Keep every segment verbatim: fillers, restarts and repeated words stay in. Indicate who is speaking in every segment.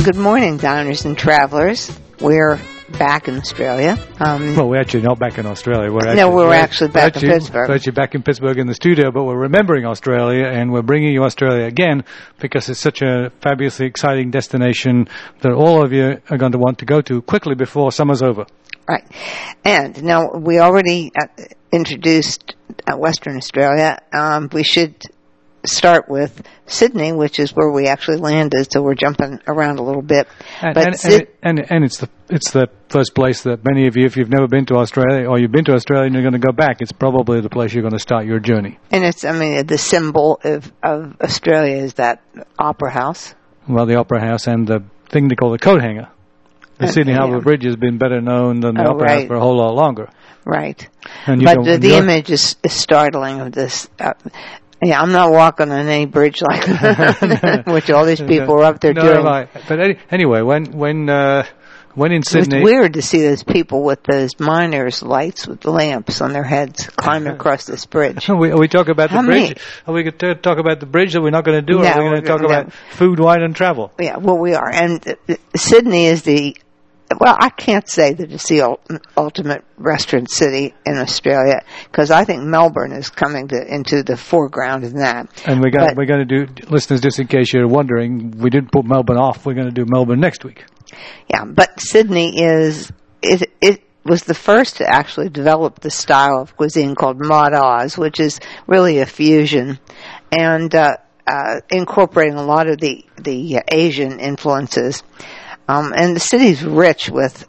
Speaker 1: Good morning, diners and travelers. We're back in Australia. Um,
Speaker 2: well, we're actually not back in Australia. We're actually,
Speaker 1: no, we're,
Speaker 2: we're
Speaker 1: actually back
Speaker 2: actually,
Speaker 1: in Pittsburgh.
Speaker 2: We're actually back in Pittsburgh in the studio, but we're remembering Australia, and we're bringing you Australia again because it's such a fabulously exciting destination that all of you are going to want to go to quickly before summer's over.
Speaker 1: Right. And now we already uh, introduced uh, Western Australia. Um, we should start with Sydney, which is where we actually landed, so we're jumping around a little bit.
Speaker 2: And,
Speaker 1: but
Speaker 2: and,
Speaker 1: Sid-
Speaker 2: and, and, and it's the it's the first place that many of you, if you've never been to Australia or you've been to Australia and you're going to go back, it's probably the place you're going to start your journey.
Speaker 1: And it's, I mean, the symbol of, of Australia is that Opera House.
Speaker 2: Well, the Opera House and the thing they call the coat hanger. The
Speaker 1: Uh,
Speaker 2: Sydney
Speaker 1: yeah.
Speaker 2: Harbour Bridge has been better known than the
Speaker 1: Oh,
Speaker 2: Opera
Speaker 1: right.
Speaker 2: House for a whole lot longer.
Speaker 1: Right.
Speaker 2: And you
Speaker 1: But
Speaker 2: don't-
Speaker 1: the, the
Speaker 2: you're-
Speaker 1: image is, is startling of this. Uh, yeah, I'm not walking on any bridge like that, which all these people are up there
Speaker 2: no,
Speaker 1: doing.
Speaker 2: Right. But any, anyway, when when uh, when in Sydney,
Speaker 1: It's weird to see those people with those miners' lights with lamps on their heads climbing across this bridge.
Speaker 2: Are we, are we talk about
Speaker 1: How
Speaker 2: the bridge?
Speaker 1: many?
Speaker 2: Are we going to talk about the bridge that we're not going to do? Or
Speaker 1: No,
Speaker 2: are we going
Speaker 1: we're
Speaker 2: to talk
Speaker 1: gonna-
Speaker 2: about food, wine, and travel?
Speaker 1: Yeah, well, we are. And uh, Sydney is the, well, I can't say that it's the ul- ultimate restaurant city in Australia, because I think Melbourne is coming to, into the foreground in that.
Speaker 2: And we're going
Speaker 1: But-
Speaker 2: we're going to do, listeners, just in case you're wondering, we didn't put Melbourne off. We're going to do Melbourne next week.
Speaker 1: Yeah, but Sydney is, it, it was the first to actually develop the style of cuisine called Mod Oz, which is really a fusion, and uh, uh, incorporating a lot of the, the uh, Asian influences. Um, and the city's rich with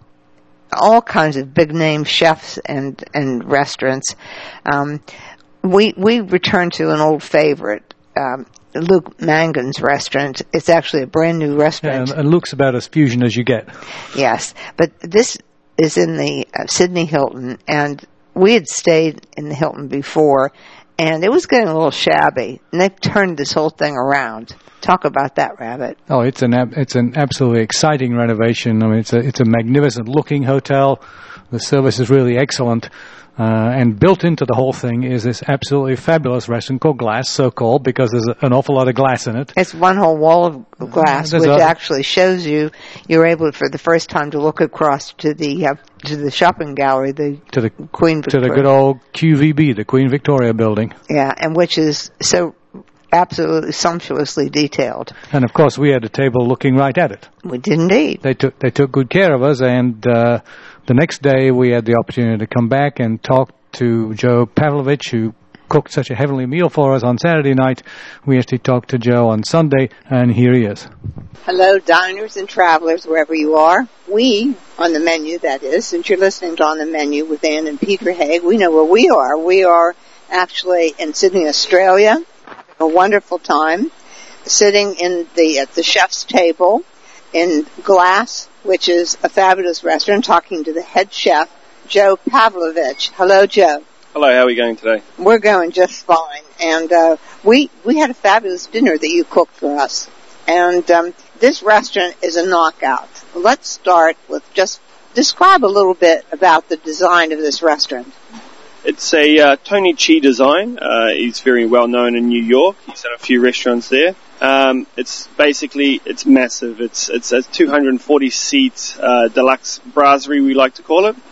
Speaker 1: all kinds of big name chefs and, and restaurants. Um, we, we returned to an old favorite, um, Luke Mangan's restaurant. It's actually a brand new
Speaker 2: Yeah,
Speaker 1: restaurant.
Speaker 2: and, and Luke's about as fusion as you get.
Speaker 1: Yes, but this is in the uh, Sydney Hilton, and we had stayed in the Hilton before, and it was getting a little shabby, and they've turned this whole thing around. Talk about that, Rabbit.
Speaker 2: Oh, it's an ab- it's an absolutely exciting renovation. I mean, it's a it's a magnificent looking hotel. The service is really excellent, uh, and built into the whole thing is this absolutely fabulous restaurant called Glass, so called because there's a, an awful lot of glass in it.
Speaker 1: It's one whole wall of glass,
Speaker 2: There's
Speaker 1: which
Speaker 2: a-
Speaker 1: actually shows you you're able for the first time to look across to the uh, to the shopping gallery, the
Speaker 2: To the
Speaker 1: Queen
Speaker 2: to
Speaker 1: Victoria.
Speaker 2: the good old Q V B, the Queen Victoria building.
Speaker 1: Yeah, and which is so absolutely sumptuously detailed.
Speaker 2: And of course, we had a table looking right at it.
Speaker 1: We did indeed.
Speaker 2: They took they took good care of us, and uh, the next day we had the opportunity to come back and talk to Joe Pavlovich, who cooked such a heavenly meal for us on Saturday night. We actually talked to Joe on Sunday, and here he is.
Speaker 1: Hello, diners and travelers, wherever you are. We, on the menu, that is, since you're listening to On the Menu with Ann and Peter Haig, we know where we are. We are actually in Sydney, Australia. A wonderful time, sitting in the at the chef's table in Glass, which is a fabulous restaurant, talking to the head chef, Joe Pavlovich. Hello, Joe.
Speaker 3: Hello, how are we going today?
Speaker 1: We're going just fine, and uh, we we had a fabulous dinner that you cooked for us, and um, this restaurant is a knockout. Let's start with just describe a little bit about the design of this restaurant.
Speaker 3: It's a uh, Tony Chi design. Uh, he's very well known in New York. He's had a few restaurants there. Um, it's basically, it's massive. It's it's a two hundred forty seat uh, deluxe brasserie, we like to call it.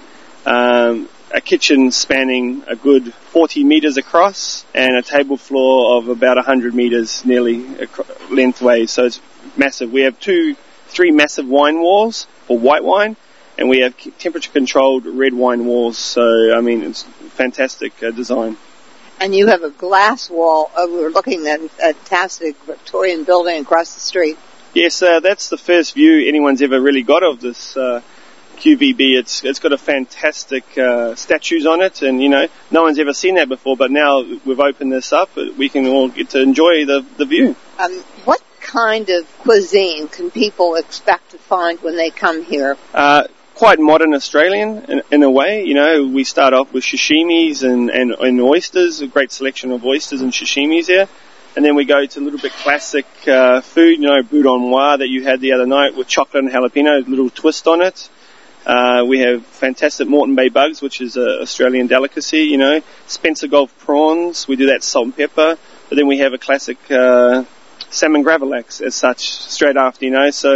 Speaker 3: Um, a kitchen spanning a good forty meters across and a table floor of about one hundred meters nearly acro- lengthways. So it's massive. We have two, three massive wine walls for white wine. And we have temperature-controlled red wine walls, so, I mean, it's fantastic uh, design.
Speaker 1: And you have a glass wall overlooking that fantastic Victorian building across the street.
Speaker 3: Yes, uh, that's the first view anyone's ever really got of this uh, Q V B. It's It's got a fantastic uh, statues on it, and, you know, no one's ever seen that before, but now we've opened this up, we can all get to enjoy the, the view.
Speaker 1: Um, what kind of cuisine can people expect to find when they come here?
Speaker 3: Uh, quite modern Australian in, in a way. You know, we start off with sashimis and, and, and oysters, a great selection of oysters and sashimis here. And then we go to a little bit classic uh, food, you know, boudin noir that you had the other night with chocolate and jalapeno, a little twist on it. Uh, we have fantastic Moreton Bay bugs, which is an Australian delicacy, you know. Spencer Gulf prawns, we do that salt and pepper. But then we have a classic uh, salmon gravlax as such straight after, you know. So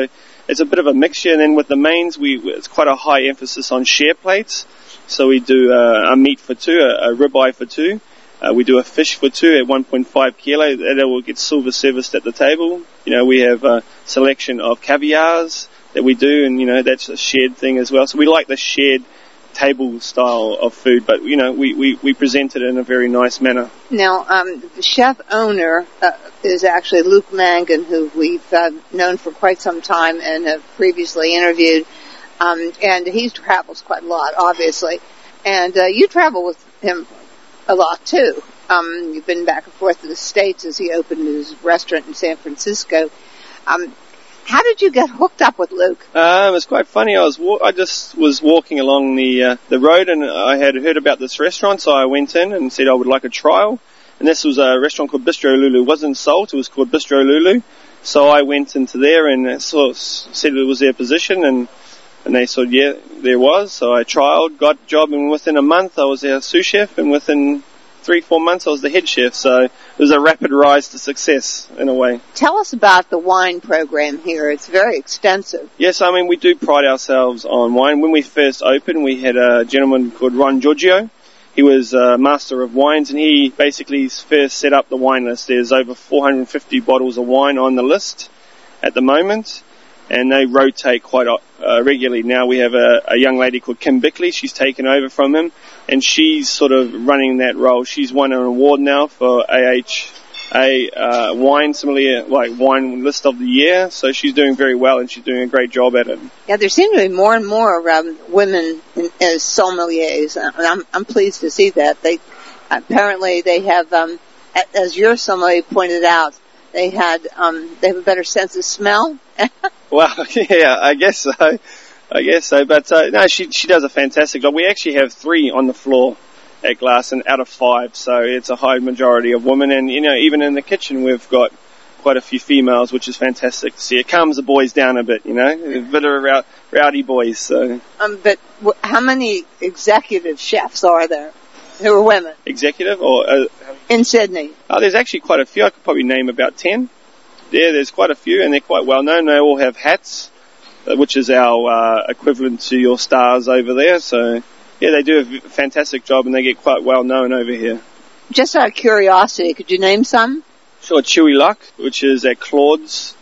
Speaker 3: it's a bit of a mixture. And then with the mains, we it's quite a high emphasis on share plates. So we do uh, a meat for two, a, a ribeye for two. Uh, we do a fish for two at one point five kilo. That will get silver serviced at the table. You know, we have a selection of caviars that we do, and you know that's a shared thing as well. So we like the shared table style of food, but you know we, we, we present it in a very nice manner.
Speaker 1: Now, um, the chef owner uh, is actually Luke Mangan, who we've uh, known for quite some time and have previously interviewed, um, and he travels quite a lot, obviously, and uh, you travel with him a lot too. Um, you've been back and forth to the States as he opened his restaurant in San Francisco. Um, How did you get hooked up with Luke?
Speaker 3: Um, it was quite funny. I was wa- I just was walking along the uh, the road, and I had heard about this restaurant, so I went in and said I would like a trial. And this was a restaurant called Bistro Lulu. It wasn't Salt, it was called Bistro Lulu. So I went into there and sort of said it was their position, and and they said yeah, there was. So I trialed, got the job, and within a month I was their sous chef, and within three, four months I was the head chef. So it was a rapid rise to success in a way.
Speaker 1: Tell us about the wine program here. It's very extensive.
Speaker 3: Yes, I mean, we do pride ourselves on wine. When we first opened, we had a gentleman called Ron Giorgio. He was a master of wines, and he basically first set up the wine list. There's over four hundred fifty bottles of wine on the list at the moment, and they rotate quite uh, regularly. Now we have a, a young lady called Kim Bickley. She's taken over from him, and she's sort of running that role. She's won an award now for A H A uh, wine, similarly like wine list of the year. So she's doing very well, and she's doing a great job at it.
Speaker 1: Yeah, there seem to be more and more um, women in, as sommeliers, and I'm, I'm pleased to see that. They apparently they have, um, as your sommelier pointed out, they had um, they have a better sense of smell.
Speaker 3: Well, yeah, I guess so. I guess so. But uh, no, she she does a fantastic job. We actually have three on the floor at Glass, and out of five, so it's a high majority of women. And you know, even in the kitchen, we've got quite a few females, which is fantastic to see. It calms the boys down a bit, you know, a bit of row- rowdy boys. So.
Speaker 1: Um, but w- how many executive chefs are there who are women?
Speaker 3: Executive or uh,
Speaker 1: in Sydney?
Speaker 3: Oh, there's actually quite a few. I could probably name about ten. Yeah, there's quite a few, and they're quite well known. They all have hats, which is our uh, equivalent to your stars over there. So, yeah, they do a fantastic job, and they get quite well known over here.
Speaker 1: Just out of curiosity, could you name some?
Speaker 3: Sure, Chewy Luck, which is at Claude's.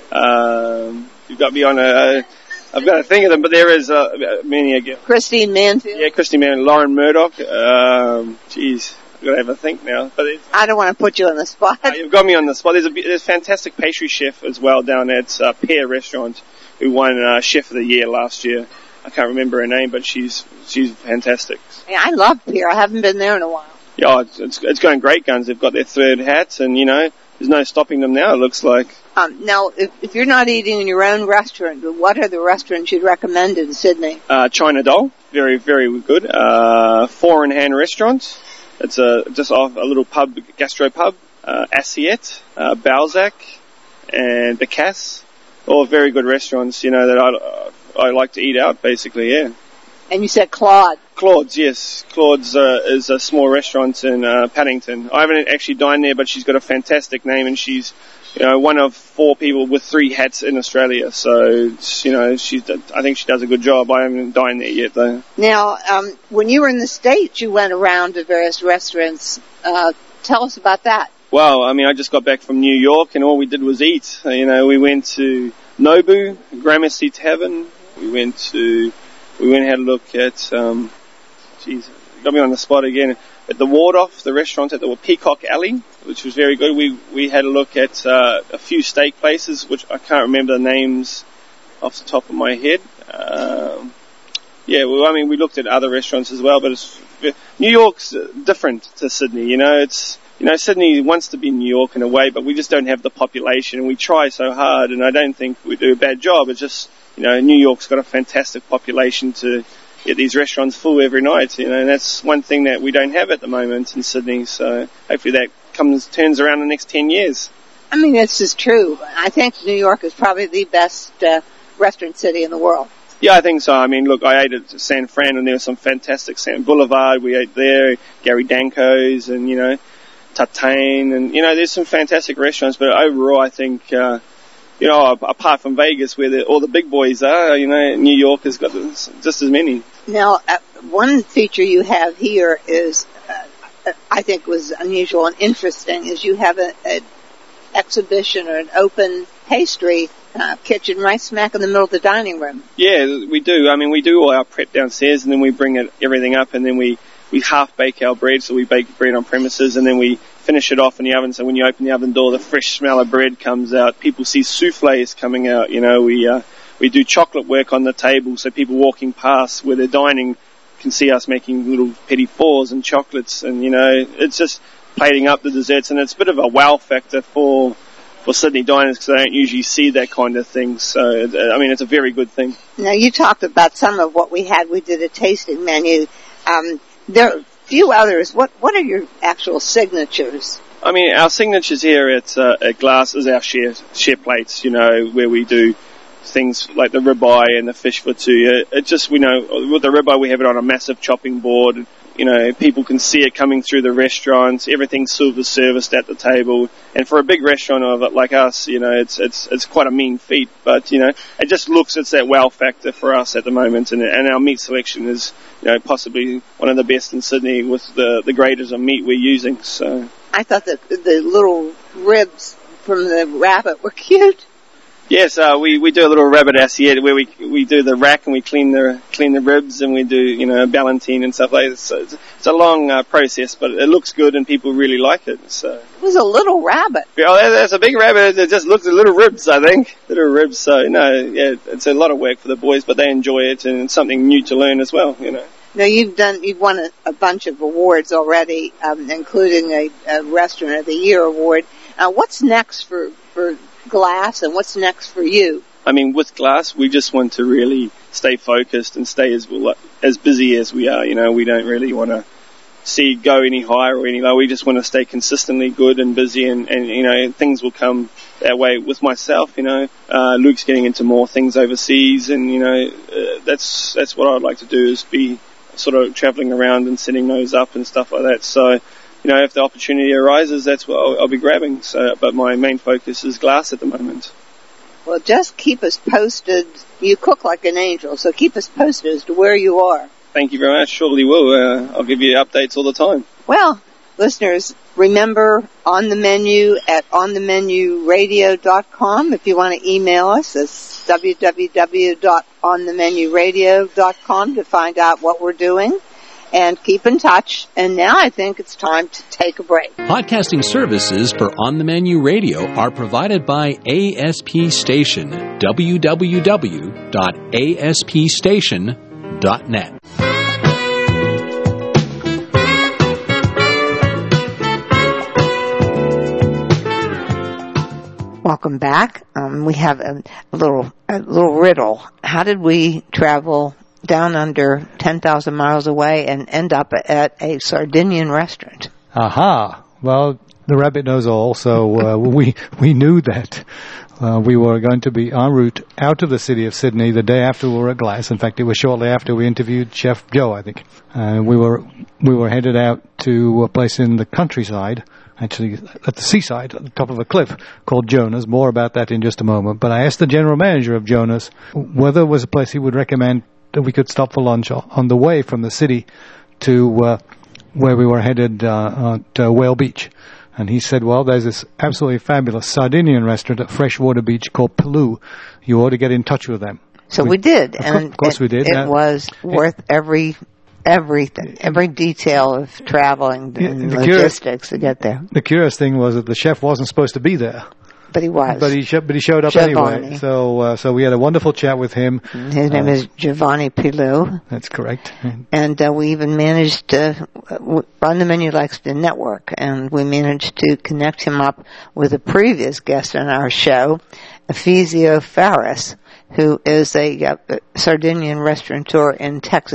Speaker 3: Um, you've got me on a... I've got to think of them, but there is uh, many again.
Speaker 1: Christine Manfield?
Speaker 3: Yeah, Christine Manfield. Lauren Murdoch. Um, geez. I've got to have a think now. But it's,
Speaker 1: I don't want to put you on the spot.
Speaker 3: Uh, you've got me on the spot. There's a, there's a fantastic pastry chef as well down at uh, Pear Restaurant who won uh, Chef of the Year last year. I can't remember her name, but she's she's fantastic.
Speaker 1: Yeah, I love Pear. I haven't been there in a while.
Speaker 3: Yeah, it's, it's, it's going great guns. They've got their third hats, and, you know, there's no stopping them now, it looks like.
Speaker 1: Um, now, if, if you're not eating in your own restaurant, what are the restaurants you'd recommend in Sydney?
Speaker 3: Uh, China Doll. Very, very good. Uh, Four in Hand Restaurant. It's a, just off a little pub, gastro pub. Uh, Assiette, uh, Balzac, and Baccass. All very good restaurants, you know, that I, I like to eat out, basically, yeah.
Speaker 1: And you said Claude.
Speaker 3: Claude's, yes. Claude's uh, is a small restaurant in uh, Paddington. I haven't actually dined there, but she's got a fantastic name, and she's, you know, one of four people with three hats in Australia. So, it's, you know, she's, I think she does a good job. I haven't dined there yet, though.
Speaker 1: Now, um, when you were in the States, you went around to various restaurants. Uh, tell us about that.
Speaker 3: Well, I mean, I just got back from New York, and all we did was eat. You know, we went to Nobu, Gramercy Tavern. We went to... We went and had a look at, um, geez, got me on the spot again, at the Waldorf, the restaurant at the Peacock Alley, which was very good. We we had a look at uh, a few steak places, which I can't remember the names off the top of my head. Um, yeah, well, I mean, we looked at other restaurants as well, but it's, New York's different to Sydney, you know, it's, you know, Sydney wants to be New York in a way, but we just don't have the population, and we try so hard, and I don't think we do a bad job. It's just, you know, New York's got a fantastic population to get these restaurants full every night, you know, and that's one thing that we don't have at the moment in Sydney, so hopefully that comes, turns around in the next ten years.
Speaker 1: I mean, this is true. I think New York is probably the best uh, restaurant city in the world.
Speaker 3: Yeah, I think so. I mean, look, I ate at San Fran, and there was some fantastic San Boulevard. We ate there, Gary Danko's, and, you know, Tatane, and, you know, there's some fantastic restaurants, but overall I think, uh, you know, apart from Vegas, where the, all the big boys are, you know, New York has got just as many.
Speaker 1: Now, uh, one feature you have here is, uh, I think was unusual and interesting, is you have an exhibition or an open pastry uh, kitchen right smack in the middle of the dining room.
Speaker 3: Yeah, we do. I mean, we do all our prep downstairs, and then we bring it, everything up, and then we, we half bake our bread, so we bake bread on premises, and then we finish it off in the oven. So when you open the oven door, the fresh smell of bread comes out. People see soufflés coming out. You know, we uh, we do chocolate work on the table, so people walking past where they're dining can see us making little petit fours and chocolates, and you know, it's just plating up the desserts, and it's a bit of a wow factor for for Sydney diners because they don't usually see that kind of thing. So, I mean, it's a very good thing.
Speaker 1: Now, you talked about some of what we had. We did a tasting menu. Um, there are a few others. What what are your actual signatures?
Speaker 3: I mean, our signatures here at, uh, at Glass is our share, share plates, you know, where we do things like the ribeye and the fish fettuccine. It, it just, we know, with the ribeye, we have it on a massive chopping board. You know, people can see it coming through the restaurants. Everything's silver serviced at the table. And for a big restaurant of it like us, you know, it's it's it's quite a mean feat. But, you know, it just looks, it's that wow factor for us at the moment. And, and our meat selection is, you know, possibly one of the best in Sydney with the, the grades of meat we're using. So
Speaker 1: I thought the, the little ribs from the rabbit were cute.
Speaker 3: Yes, uh, we, we do a little rabbit assiette where we we do the rack and we clean the clean the ribs and we do, you know, ballantine and stuff like that. So it's, it's a long uh, process, but it looks good and people really like it. So
Speaker 1: it was a little rabbit.
Speaker 3: Yeah, oh, that's a big rabbit. It just looks like little ribs, I think. Little ribs. So no, yeah, it's a lot of work for the boys, but they enjoy it and it's something new to learn as well, you know.
Speaker 1: Now you've done, you've won a, a bunch of awards already, um, including a, a Restaurant of the Year award. Uh, what's next for for Glass, and what's next for you?
Speaker 3: I mean, with Glass, we just want to really stay focused and stay as as busy as we are. You know, we don't really want to see go any higher or any lower. We just want to stay consistently good and busy, and, and you know, things will come that way. With myself, you know, uh, Luke's getting into more things overseas, and you know, uh, that's that's what I'd like to do, is be sort of traveling around and setting those up and stuff like that. So, you know, if the opportunity arises, that's what I'll, I'll be grabbing. So, but my main focus is Glass at the moment.
Speaker 1: Well, just keep us posted. You cook like an angel, so keep us posted as to where you are.
Speaker 3: Thank you very much. Surely will. Uh, I'll give you updates all the time.
Speaker 1: Well, listeners, remember On the Menu at on the menu radio dot com. If you want to email us, it's w w w dot on the menu radio dot com to find out what we're doing. And keep in touch. And now I think it's time to take a break.
Speaker 4: Podcasting services for On the Menu Radio are provided by A S P Station. w w w dot a s p station dot net.
Speaker 1: Welcome back. Um, we have a, a little a little riddle. How did we travel down under ten thousand miles away and end up at a Sardinian restaurant?
Speaker 2: Aha. Well, the rabbit knows all, so uh, we we knew that uh, we were going to be en route out of the city of Sydney the day after we were at Glass. In fact, it was shortly after we interviewed Chef Joe, I think. Uh, we were we were headed out to a place in the countryside, actually at the seaside, at the top of a cliff, called Jonas. More about that in just a moment. But I asked the general manager of Jonas whether it was a place he would recommend that we could stop for lunch on the way from the city to uh, where we were headed uh, at uh, Whale Beach. And he said, well, there's this absolutely fabulous Sardinian restaurant at Freshwater Beach called Pelou. You ought to get in touch with them.
Speaker 1: So we,
Speaker 2: we
Speaker 1: did.
Speaker 2: Of,
Speaker 1: and
Speaker 2: of course
Speaker 1: it,
Speaker 2: we did.
Speaker 1: It
Speaker 2: now,
Speaker 1: was worth it, every everything, every detail of traveling and
Speaker 2: the
Speaker 1: logistics curious, to get there.
Speaker 2: The curious thing was that the chef wasn't supposed to be there.
Speaker 1: But he was.
Speaker 2: But he, sh- but he showed up
Speaker 1: Giovanni.
Speaker 2: anyway. So uh, so we had a wonderful chat with him.
Speaker 1: His name
Speaker 2: uh,
Speaker 1: is Giovanni Pelou.
Speaker 2: That's correct.
Speaker 1: And uh, we even managed to, uh, On the Menu likes to network, and we managed to connect him up with a previous guest on our show, Ephesio Faris, who is a uh, Sardinian restaurateur in Texas.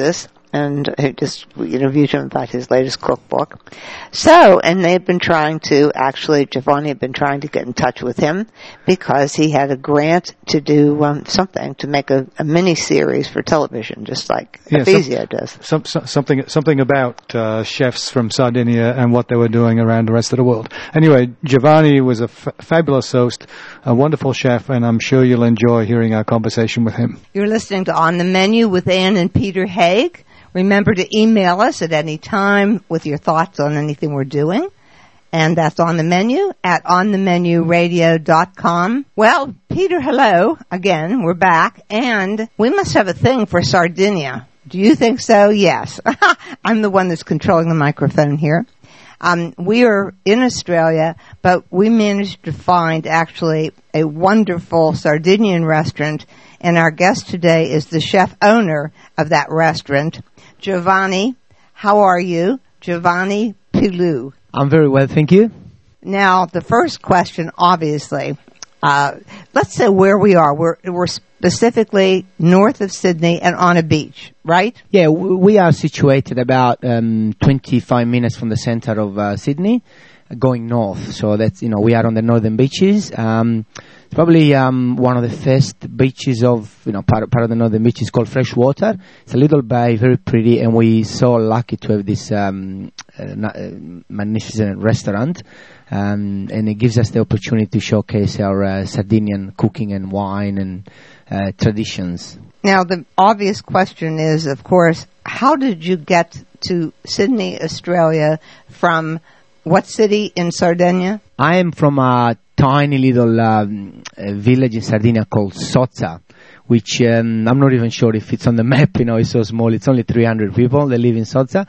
Speaker 1: and I just interviewed him about his latest cookbook. So, and they've been trying to, actually, Giovanni had been trying to get in touch with him because he had a grant to do um, something, to make a, a mini-series for television, just like yeah, Ephesio some, does.
Speaker 2: Some, some, something something about uh, chefs from Sardinia and what they were doing around the rest of the world. Anyway, Giovanni was a f- fabulous host, a wonderful chef, and I'm sure you'll enjoy hearing our conversation with him.
Speaker 1: You're listening to On the Menu with Ann and Peter Haig. Remember to email us at any time with your thoughts on anything we're doing. And that's On the Menu at on the menu radio dot com. Well, Peter, hello. Again, we're back. And we must have a thing for Sardinia. Do you think so? Yes. I'm the one that's controlling the microphone here. Um, we are in Australia, but we managed to find actually a wonderful Sardinian restaurant. And our guest today is the chef owner of that restaurant, Giovanni. How are you? Giovanni Pilou.
Speaker 5: I'm very well, thank you.
Speaker 1: Now, the first question, obviously, uh, let's say where we are. We're, we're specifically north of Sydney and on a beach, right?
Speaker 5: Yeah, we are situated about um, twenty-five minutes from the center of uh, Sydney, going north. So that's, you know, we are on the northern beaches. Um, it's probably um, one of the first beaches of, you know, part, part of the northern beach is called Freshwater. It's a little bay, very pretty, and we're so lucky to have this um, uh, magnificent restaurant. Um, and it gives us the opportunity to showcase our uh, Sardinian cooking and wine and uh, traditions.
Speaker 1: Now, the obvious question is, of course, how did you get to Sydney, Australia, from what city in Sardinia?
Speaker 5: I am from a tiny little um, village in Sardinia called Sozza, which um, I'm not even sure if it's on the map. You know, it's so small. It's only three hundred people that live in Sozza.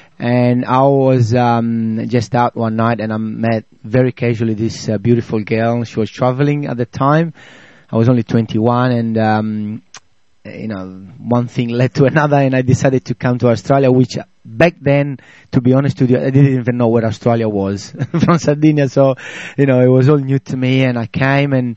Speaker 5: And I was um, just out one night, and I met very casually this uh, beautiful girl. She was traveling at the time. I was only twenty-one, and um, you know, one thing led to another, and I decided to come to Australia, which back then, to be honest with you, I didn't even know where Australia was from Sardinia. So, you know, it was all new to me, and I came, and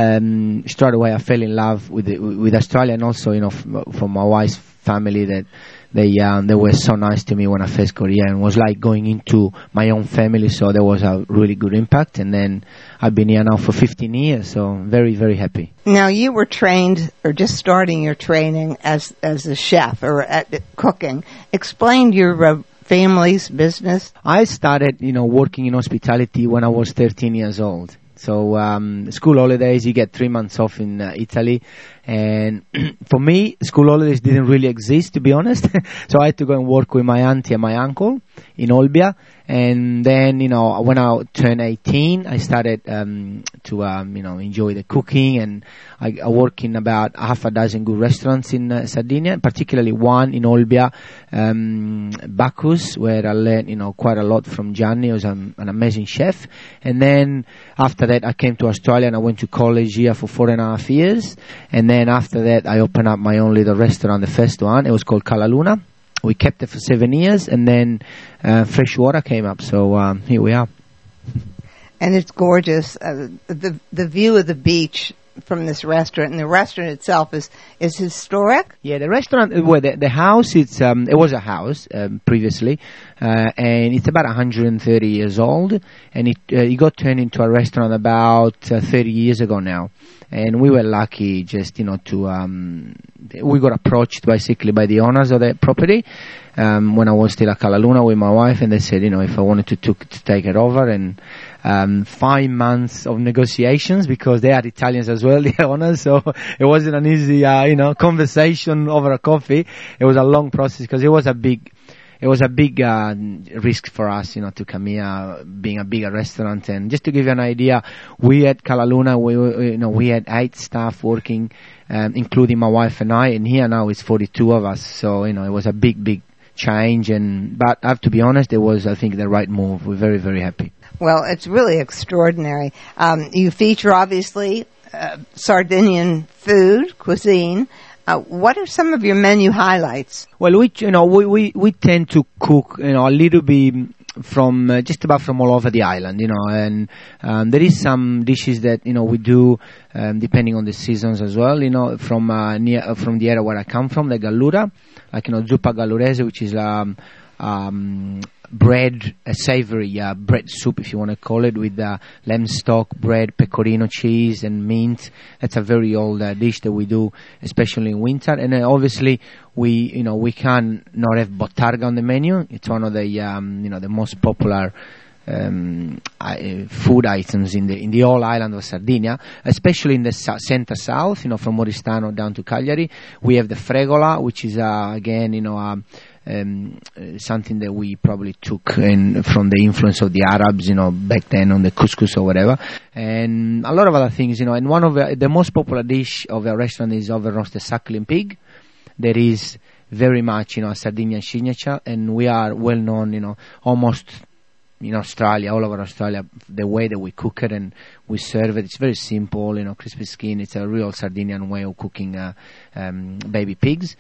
Speaker 5: um, straight away I fell in love with the, with Australia, and also, you know, from, from my wife's family, that they um, they were so nice to me when I first got here, and it was like going into my own family. So there was a really good impact, and then I've been here now for fifteen years, so I'm very, very happy.
Speaker 1: Now, you were trained, or just starting your training as as a chef or at cooking. Explain your uh, family's business.
Speaker 5: I started, you know, working in hospitality when I was thirteen years old. So um, school holidays, you get three months off in uh, Italy. And for me, school holidays didn't really exist, to be honest. So I had to go and work with my auntie and my uncle in Olbia. And then, you know, when I turned eighteen, I started um, to, um, you know, enjoy the cooking. And I, I work in about half a dozen good restaurants in uh, Sardinia, particularly one in Olbia, um, Bacchus, where I learned, you know, quite a lot from Gianni. He was um, an amazing chef. And then after that, I came to Australia, and I went to college here for four and a half years. And then after that, I opened up my own little restaurant, the first one. It was called Cala Luna. We kept it for seven years, and then uh, Freshwater came up, so um, here we are.
Speaker 1: And it's gorgeous. Uh, the the view of the beach from this restaurant, and the restaurant itself is is historic.
Speaker 5: Yeah, the restaurant, well, the, the house, it's um, it was a house um, previously, uh, and it's about one hundred thirty years old, and it uh, it got turned into a restaurant about uh, thirty years ago now. And we were lucky just, you know, to, um, we got approached basically by the owners of the property, um, when I was still at Cala Luna with my wife, and they said, you know, if I wanted to, to, to take it over, and, um, five months of negotiations, because they are Italians as well, the owners, so it wasn't an easy, uh, you know, conversation over a coffee. It was a long process, because it was a big, It was a big uh, risk for us, you know, to come here, being a bigger restaurant. And just to give you an idea, we at Cala Luna, we, we, you know, we had eight staff working, um, including my wife and I. And here now it's forty-two of us. So, you know, it was a big, big change. And but I have to be honest, it was, I think, the right move. We're very, very happy.
Speaker 1: Well, it's really extraordinary. Um, you feature, obviously, uh, Sardinian food, cuisine. Uh, what are some of your menu highlights?
Speaker 5: Well, we, you know, we, we, we tend to cook, you know, a little bit from uh, just about from all over the island, you know, and um, there is some dishes that, you know, we do um, depending on the seasons as well, you know, from uh, near uh, from the area where I come from, the Gallura, like, you know, zuppa gallurese, which is um, um, bread, a savory uh, bread soup, if you want to call it, with uh, lamb stock, bread, pecorino cheese, and mint. That's a very old uh, dish that we do, especially in winter. And uh, obviously, we you know we can not have bottarga on the menu. It's one of the um, you know the most popular um, uh, food items in the in the whole island of Sardinia, especially in the su- center south. You know, from Oristano down to Cagliari, we have the fregola, which is uh, again you know. Um, Um, uh, something that we probably took in, from the influence of the Arabs, you know, back then on the couscous or whatever, and a lot of other things, you know. And one of the, the most popular dish of our restaurant is over roasted suckling pig. That is very much, you know, a Sardinian signature, and we are well known, you know, almost in Australia, all over Australia, the way that we cook it and we serve it. It's very simple, you know, crispy skin. It's a real Sardinian way of cooking uh, um, baby pigs.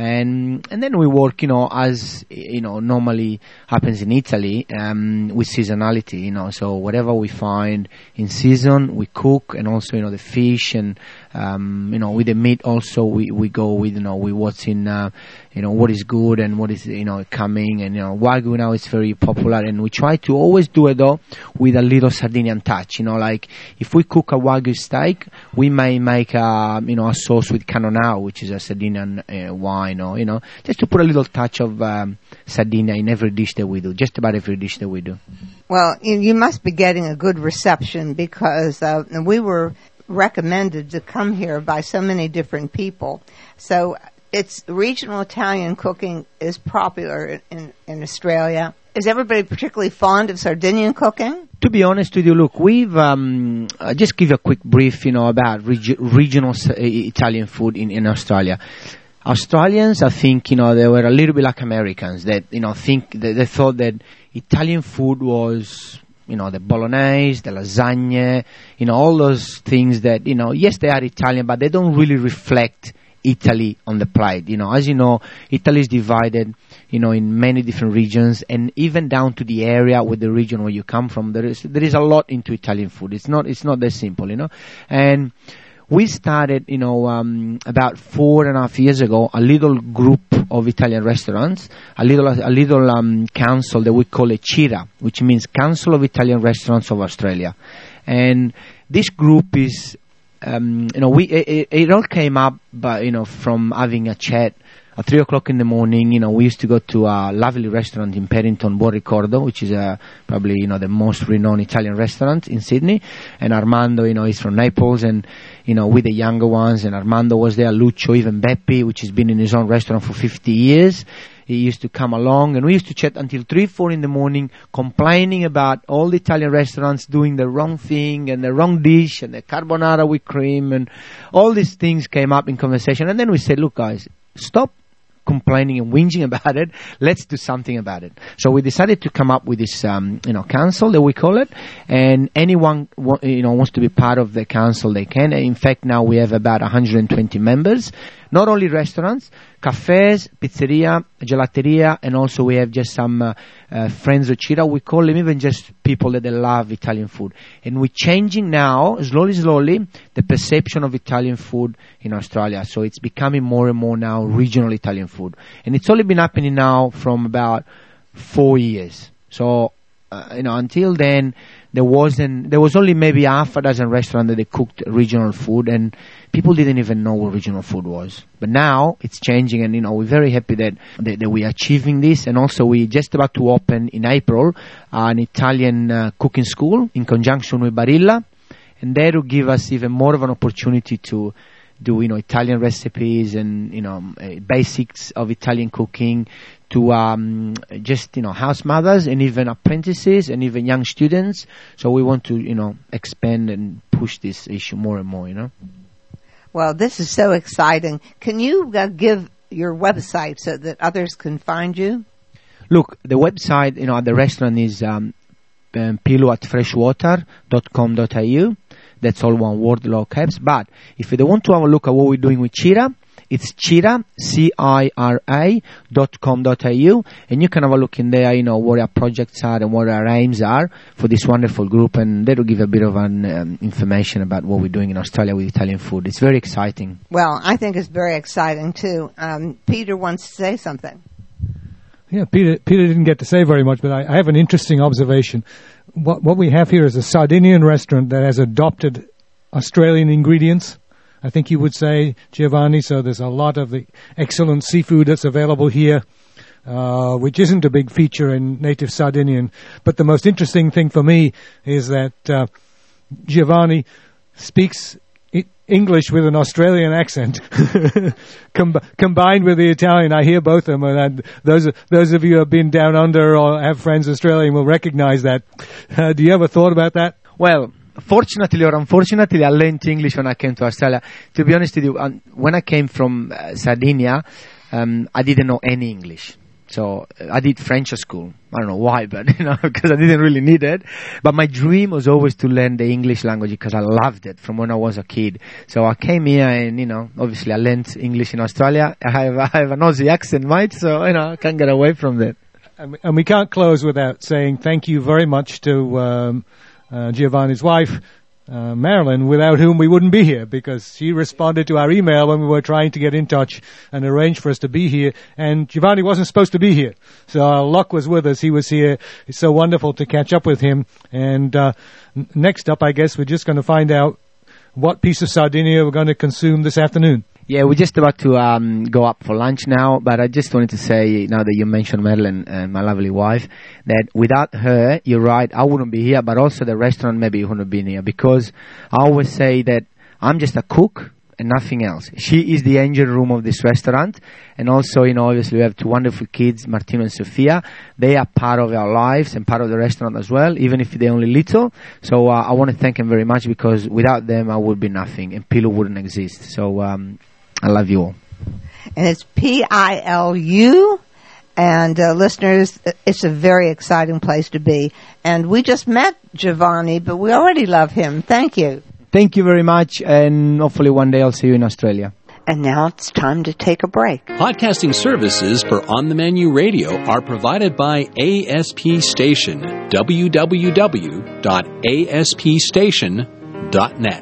Speaker 5: And and then we work, you know, as, you know, normally happens in Italy, um, with seasonality, you know. So whatever we find in season, we cook, and also, you know, the fish and, um, you know, with the meat also, we, we go with, you know, with what's in, uh, you know, what is good and what is, you know, coming. And, you know, Wagyu now is very popular, and we try to always do it, though, with a little Sardinian touch, you know, like if we cook a Wagyu steak, we may make a, you know, a sauce with Cannonau, which is a Sardinian uh, wine, or, you know, just to put a little touch of um, Sardinia in every dish that we do, just about every dish that we do.
Speaker 1: Well, you, you must be getting a good reception, because uh, we were recommended to come here by so many different people. So it's regional Italian cooking is popular in, in Australia. Is everybody particularly fond of Sardinian cooking?
Speaker 5: To be honest with you, look, we've um, uh, just give you a quick brief, you know, about reg- regional uh, Italian food in, in Australia. Australians, I think, you know, they were a little bit like Americans that, you know, think that they thought that Italian food was, you know, the bolognese, the lasagna, you know, all those things that, you know, yes, they are Italian, but they don't really reflect Italy on the plate. You know, as you know, Italy is divided, you know, in many different regions, and even down to the area with the region where you come from, there is there is a lot into Italian food. It's not it's not that simple, you know. And we started, you know, um, about four and a half years ago, a little group of Italian restaurants, a little a little um, council that we call a CIRA, which means Council of Italian Restaurants of Australia. And this group is, um, you know, we it, it all came up, by, you know, from having a chat at three o'clock in the morning. You know, we used to go to a lovely restaurant in Paddington, Buon Ricordo, which is uh, probably, you know, the most renowned Italian restaurant in Sydney. And Armando, you know, is from Naples, and, you know, with the younger ones, and Armando was there, Lucio, even Beppi, which has been in his own restaurant for fifty years. He used to come along, and we used to chat until three, four in the morning, complaining about all the Italian restaurants doing the wrong thing, and the wrong dish, and the carbonara with cream, and all these things came up in conversation. And then we said, look, guys, stop complaining and whinging about it. Let's do something about it. So we decided to come up with this, um, you know, council that we call it, and anyone, you know, wants to be part of the council, they can. In fact, now we have about one hundred twenty members. Not only restaurants, cafes, pizzeria, gelateria, and also we have just some uh, uh, friends of CIRA. We call them even just people that they love Italian food. And we're changing now, slowly, slowly, the perception of Italian food in Australia. So it's becoming more and more now regional Italian food. And it's only been happening now from about four years. So, uh, you know, until then, there wasn't, there was only maybe half a dozen restaurants that they cooked regional food, and people didn't even know what regional food was. But now it's changing, and, you know, we're very happy that, that, that we're achieving this. And also we're just about to open in April uh, an Italian uh, cooking school in conjunction with Barilla, and that will give us even more of an opportunity to do, you know, Italian recipes and, you know, uh, basics of Italian cooking to um, just, you know, house mothers and even apprentices and even young students. So we want to, you know, expand and push this issue more and more, you know.
Speaker 1: Well, this is so exciting. Can you uh, give your website so that others can find you?
Speaker 5: Look, the website, you know, at the restaurant is um, um, pilu at freshwater dot com dot a u. That's all one word, low caps. But if you want to have a look at what we're doing with CIRA, It's Cira, C I R A dot com dot A U, and you can have a look in there, you know, what our projects are and what our aims are for this wonderful group, and that'll give a bit of an um, information about what we're doing in Australia with Italian food. It's very exciting.
Speaker 1: Well, I think it's very exciting too. Um, Peter wants to say something.
Speaker 2: Yeah, Peter Peter didn't get to say very much, but I, I have an interesting observation. What, what we have here is a Sardinian restaurant that has adopted Australian ingredients, I think you would say, Giovanni. So there's a lot of the excellent seafood that's available here, uh, which isn't a big feature in native Sardinian. But the most interesting thing for me is that uh, Giovanni speaks I- English with an Australian accent, Com- combined with the Italian. I hear both of them, and those those of you who have been down under or have friends Australian will recognize that. Uh, do you ever thought about that?
Speaker 5: Well, fortunately or unfortunately, I learned English when I came to Australia. To be honest with you, um, when I came from uh, Sardinia, um, I didn't know any English. So uh, I did French at school. I don't know why, but, you know, because I didn't really need it. But my dream was always to learn the English language because I loved it from when I was a kid. So I came here and, you know, obviously I learned English in Australia. I have, I have an Aussie accent, mate, so, you know, I can't get away from that.
Speaker 2: And we, and we can't close without saying thank you very much to um, uh, Giovanni's wife, uh, Marilyn, without whom we wouldn't be here, because she responded to our email when we were trying to get in touch and arrange for us to be here. And Giovanni wasn't supposed to be here, so our luck was with us. He was here. It's so wonderful to catch up with him. And uh, n- next up, I guess we're just going to find out what piece of Sardinia we're going to consume this afternoon.
Speaker 5: Yeah, we're just about to um, go up for lunch now, but I just wanted to say, now that you mentioned Marilyn, uh, my lovely wife, that without her, you're right, I wouldn't be here, but also the restaurant maybe wouldn't have been here, because I always say that I'm just a cook and nothing else. She is the engine room of this restaurant, and also, you know, obviously we have two wonderful kids, Martino and Sofia. They are part of our lives and part of the restaurant as well, even if they're only little. So uh, I want to thank them very much, because without them I would be nothing, and Pilu wouldn't exist. So um, I love you all.
Speaker 1: And it's P I L U. And uh, listeners, it's a very exciting place to be. And we just met Giovanni, but we already love him. Thank you.
Speaker 5: Thank you very much, and hopefully one day I'll see you in Australia.
Speaker 1: And now it's time to take a break.
Speaker 4: Podcasting services for On the Menu Radio are provided by A S P Station, w w w dot a s p station dot net.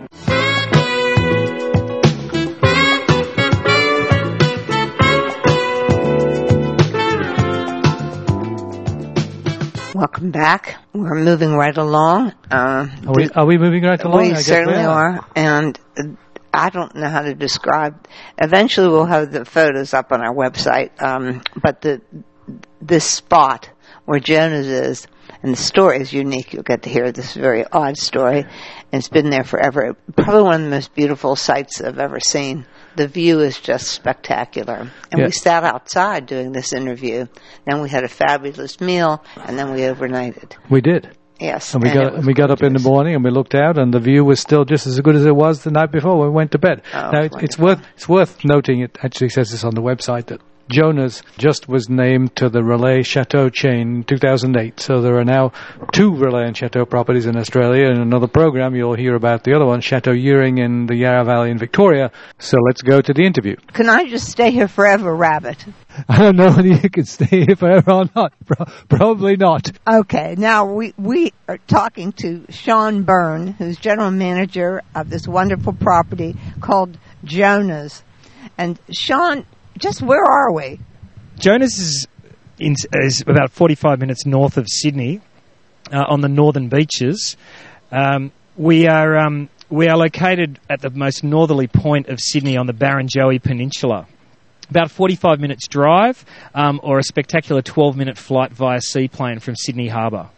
Speaker 1: Welcome back. We're moving right along. Uh,
Speaker 2: Are we, are we moving right along?
Speaker 1: We
Speaker 2: I guess
Speaker 1: certainly
Speaker 2: we
Speaker 1: are. And uh, I don't know how to describe. Eventually we'll have the photos up on our website. Um, but the this spot where Jonas is, and the story is unique. You'll get to hear this very odd story. And it's been there forever. Probably one of the most beautiful sights I've ever seen. The view is just spectacular. And
Speaker 2: yeah.
Speaker 1: we sat outside doing this interview. Then we had a fabulous meal, and then we overnighted.
Speaker 2: We did.
Speaker 1: Yes.
Speaker 2: And we
Speaker 1: and
Speaker 2: got and we got up in the morning and we looked out, and the view was still just as good as it was the night before when we went to bed.
Speaker 1: Oh,
Speaker 2: now, it, it's worth it's worth noting, it actually says this on the website, that Jonas just was named to the Relais Chateau chain in two thousand eight. So there are now two Relais and Chateau properties in Australia. In another program, you'll hear about the other one, Chateau Uring in the Yarra Valley in Victoria. So let's go to the interview.
Speaker 1: Can I just stay here forever, Rabbit?
Speaker 2: I don't know whether you can stay here forever or not. Pro- probably not.
Speaker 1: Okay, now we, we are talking to Sean Byrne, who's general manager of this wonderful property called Jonas. And Sean, just where are we?
Speaker 6: Jonas is, in, is about forty-five minutes north of Sydney, uh, on the northern beaches. Um, we are um, we are located at the most northerly point of Sydney on the Barrenjoey Peninsula. About forty-five minutes drive, um, or a spectacular twelve-minute flight via seaplane from Sydney Harbour.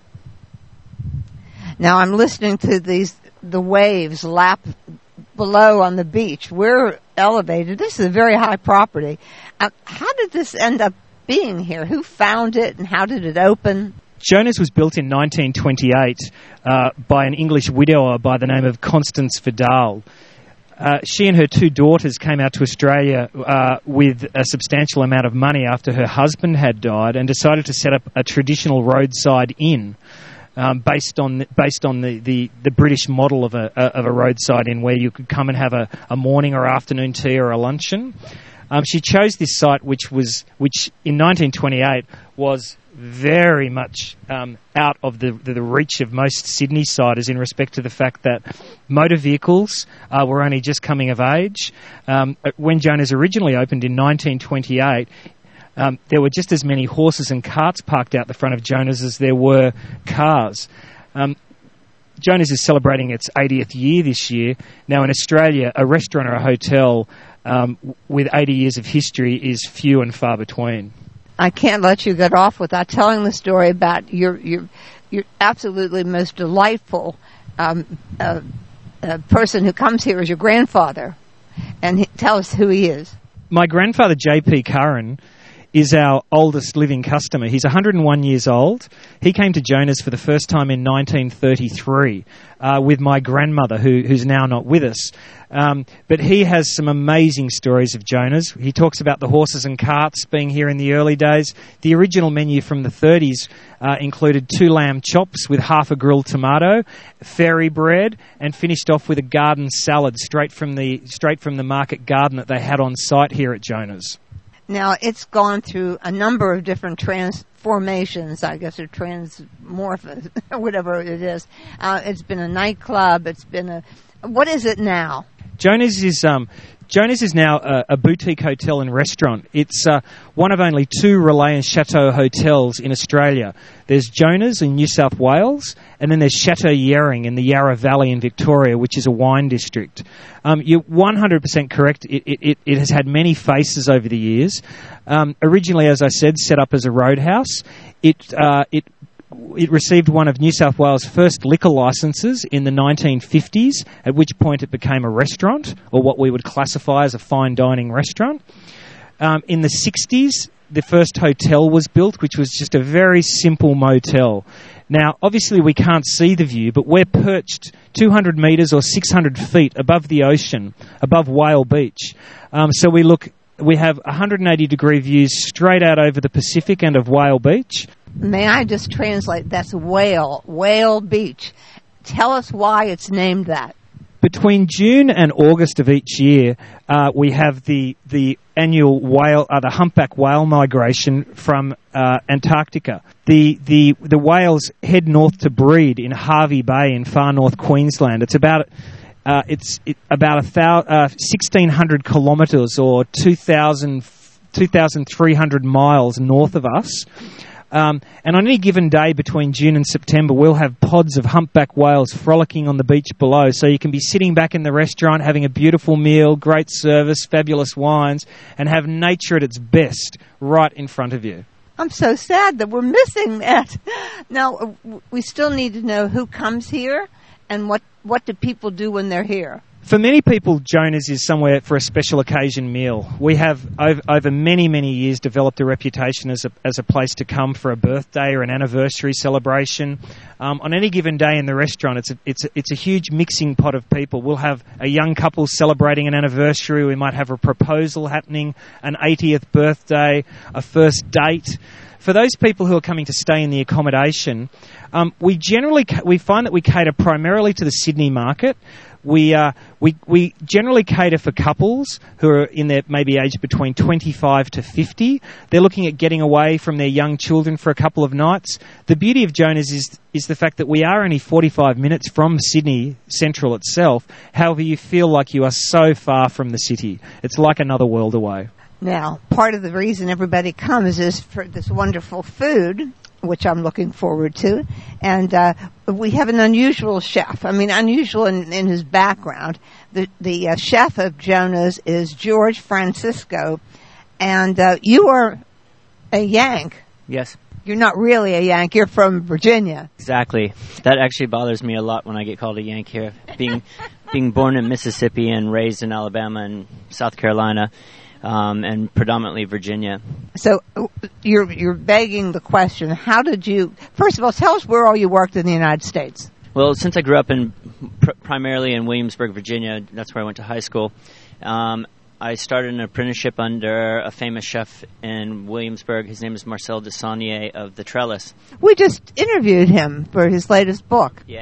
Speaker 1: Now I'm listening to these the waves lap below on the beach. We're elevated. This is a very high property. Uh, how did this end up being here? Who found it, and how did it open?
Speaker 6: Jonas was built in nineteen twenty-eight uh, by an English widower by the name of Constance Vidal. Uh, she and her two daughters came out to Australia uh, with a substantial amount of money after her husband had died, and decided to set up a traditional roadside inn. Um, based on based on the, the, the British model of a of a roadside inn, where you could come and have a, a morning or afternoon tea or a luncheon. Um, she chose this site, which was which in nineteen twenty-eight was very much um, out of the, the, the reach of most Sydney-siders in respect to the fact that motor vehicles uh, were only just coming of age. Um, when Jonah's originally opened in nineteen twenty-eight, um, there were just as many horses and carts parked out the front of Jonah's as there were cars. Um, Jonah's is celebrating its eightieth year this year. Now in Australia, a restaurant or a hotel um, with eighty years of history is few and far between.
Speaker 1: I can't let you get off without telling the story about your your your absolutely most delightful um, uh, uh, person who comes here as your grandfather, and he, tell us who he is.
Speaker 6: My grandfather, J P Curran, is our oldest living customer. He's one hundred and one years old. He came to Jonah's for the first time in nineteen thirty-three uh, with my grandmother, who, who's now not with us. Um, but he has some amazing stories of Jonah's. He talks about the horses and carts being here in the early days. The original menu from the thirties uh, included two lamb chops with half a grilled tomato, fairy bread, and finished off with a garden salad straight from the straight from the market garden that they had on site here at Jonah's.
Speaker 1: Now, it's gone through a number of different transformations, I guess, or transmorphs, whatever it is. Uh, it's been a nightclub. It's been a... What is it now?
Speaker 6: Jonah's is... Um, Jonah's is now a, a boutique hotel and restaurant. It's uh, one of only two Relais and Chateau hotels in Australia. There's Jonah's in New South Wales, and then there's Chateau Yering in the Yarra Valley in Victoria, which is a wine district. Um, you're one hundred percent correct. It, it, it has had many faces over the years. Um, originally, as I said, set up as a roadhouse. It uh, it It received one of New South Wales' first liquor licences in the nineteen fifties, at which point it became a restaurant, or what we would classify as a fine dining restaurant. Um, in the sixties, the first hotel was built, which was just a very simple motel. Now, obviously we can't see the view, but we're perched two hundred metres or six hundred feet above the ocean, above Whale Beach. Um, so we look... We have one hundred eighty degree views straight out over the Pacific and of Whale Beach.
Speaker 1: May I just translate? That's Whale, Whale Beach. Tell us why it's named that.
Speaker 6: Between June and August of each year, uh, we have the the annual whale, uh, the humpback whale migration from uh, Antarctica. The the the whales head north to breed in Hervey Bay in far north Queensland. It's about Uh, it's it, about a thou, uh, sixteen hundred kilometres or two thousand three hundred miles north of us. Um, and on any given day between June and September, we'll have pods of humpback whales frolicking on the beach below. So you can be sitting back in the restaurant, having a beautiful meal, great service, fabulous wines, and have nature at its best right in front of you.
Speaker 1: I'm so sad that we're missing that. Now, we still need to know who comes here and what, what do people do when they're here.
Speaker 6: For many people, Jonah's is somewhere for a special occasion meal. We have, over, over many, many years, developed a reputation as a, as a place to come for a birthday or an anniversary celebration. Um, on any given day in the restaurant, it's a, it's, a, it's a huge mixing pot of people. We'll have a young couple celebrating an anniversary. We might have a proposal happening, an eightieth birthday, a first date. For those people who are coming to stay in the accommodation, um, we generally we find that we cater primarily to the Sydney market. We uh, we we generally cater for couples who are in their maybe aged between twenty-five to fifty. They're looking at getting away from their young children for a couple of nights. The beauty of Jonah's is is the fact that we are only forty-five minutes from Sydney Central itself. However, you feel like you are so far from the city. It's like another world away.
Speaker 1: Now, part of the reason everybody comes is for this wonderful food, which I'm looking forward to. And uh, we have an unusual chef. I mean, unusual in, in his background. The, the uh, chef of Jonah's is George Francisco. And uh, you are a Yank.
Speaker 7: Yes.
Speaker 1: You're not really a Yank. You're from Virginia.
Speaker 7: Exactly. That actually bothers me a lot when I get called a Yank here. Being, being born in Mississippi and raised in Alabama and South Carolina. Um, and predominantly Virginia.
Speaker 1: So you're you're begging the question, how did you, first of all, tell us where all you worked in the United States.
Speaker 7: Well, since I grew up in pr- primarily in Williamsburg, Virginia, that's where I went to high school, um, I started an apprenticeship under a famous chef in Williamsburg. His name is Marcel Desaunier of The Trellis.
Speaker 1: We just interviewed him for his latest book.
Speaker 7: Yeah.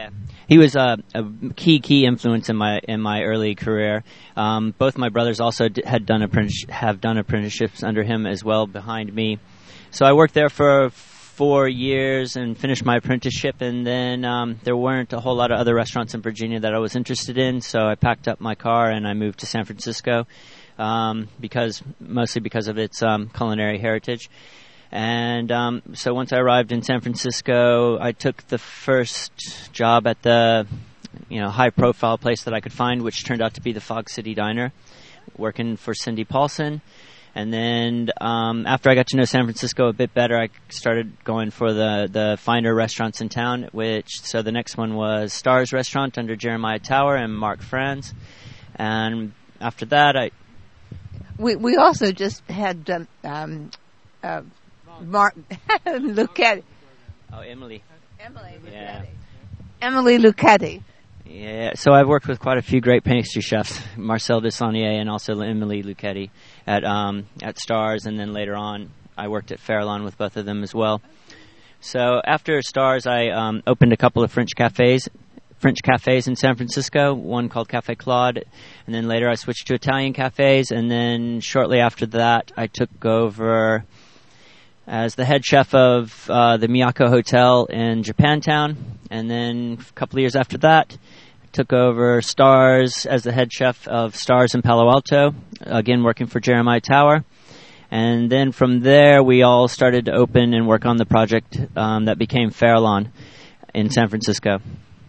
Speaker 7: he was a, a key key influence in my in my early career. Um, both my brothers also d- had done apprentice have done apprenticeships under him as well behind me. So I worked there for four years and finished my apprenticeship, and then um, there weren't a whole lot of other restaurants in Virginia that I was interested in, so I packed up my car and I moved to San Francisco, um, because mostly because of its um, culinary heritage. And um, so once I arrived in San Francisco, I took the first job at the you know high-profile place that I could find, which turned out to be the Fog City Diner, working for Cindy Paulson. And then um, after I got to know San Francisco a bit better, I started going for the, the finer restaurants in town, which, so the next one was Stars Restaurant under Jeremiah Tower and Mark Franz. And after that, I...
Speaker 1: We we also just had um, um, uh, Mark Lucchetti.
Speaker 7: Oh, Emily.
Speaker 1: Emily Lucchetti.
Speaker 7: Yeah.
Speaker 1: Emily Lucchetti.
Speaker 7: Yeah, so I've worked with quite a few great pastry chefs, Marcel Desaunier and also Emily Lucchetti at um, at Stars, and then later on I worked at Farallon with both of them as well. So after Stars, I um, opened a couple of French cafes, French cafes in San Francisco, one called Café Claude, and then later I switched to Italian cafes, and then shortly after that I took over as the head chef of uh, the Miyako Hotel in Japantown, and then a couple of years after that, took over Stars as the head chef of Stars in Palo Alto, again working for Jeremiah Tower. And then from there, we all started to open and work on the project um, that became Farallon in San Francisco.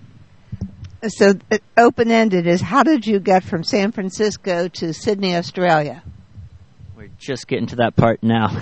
Speaker 1: So uh, open-ended is, how did you get from San Francisco to Sydney, Australia?
Speaker 7: We're just getting to that part now.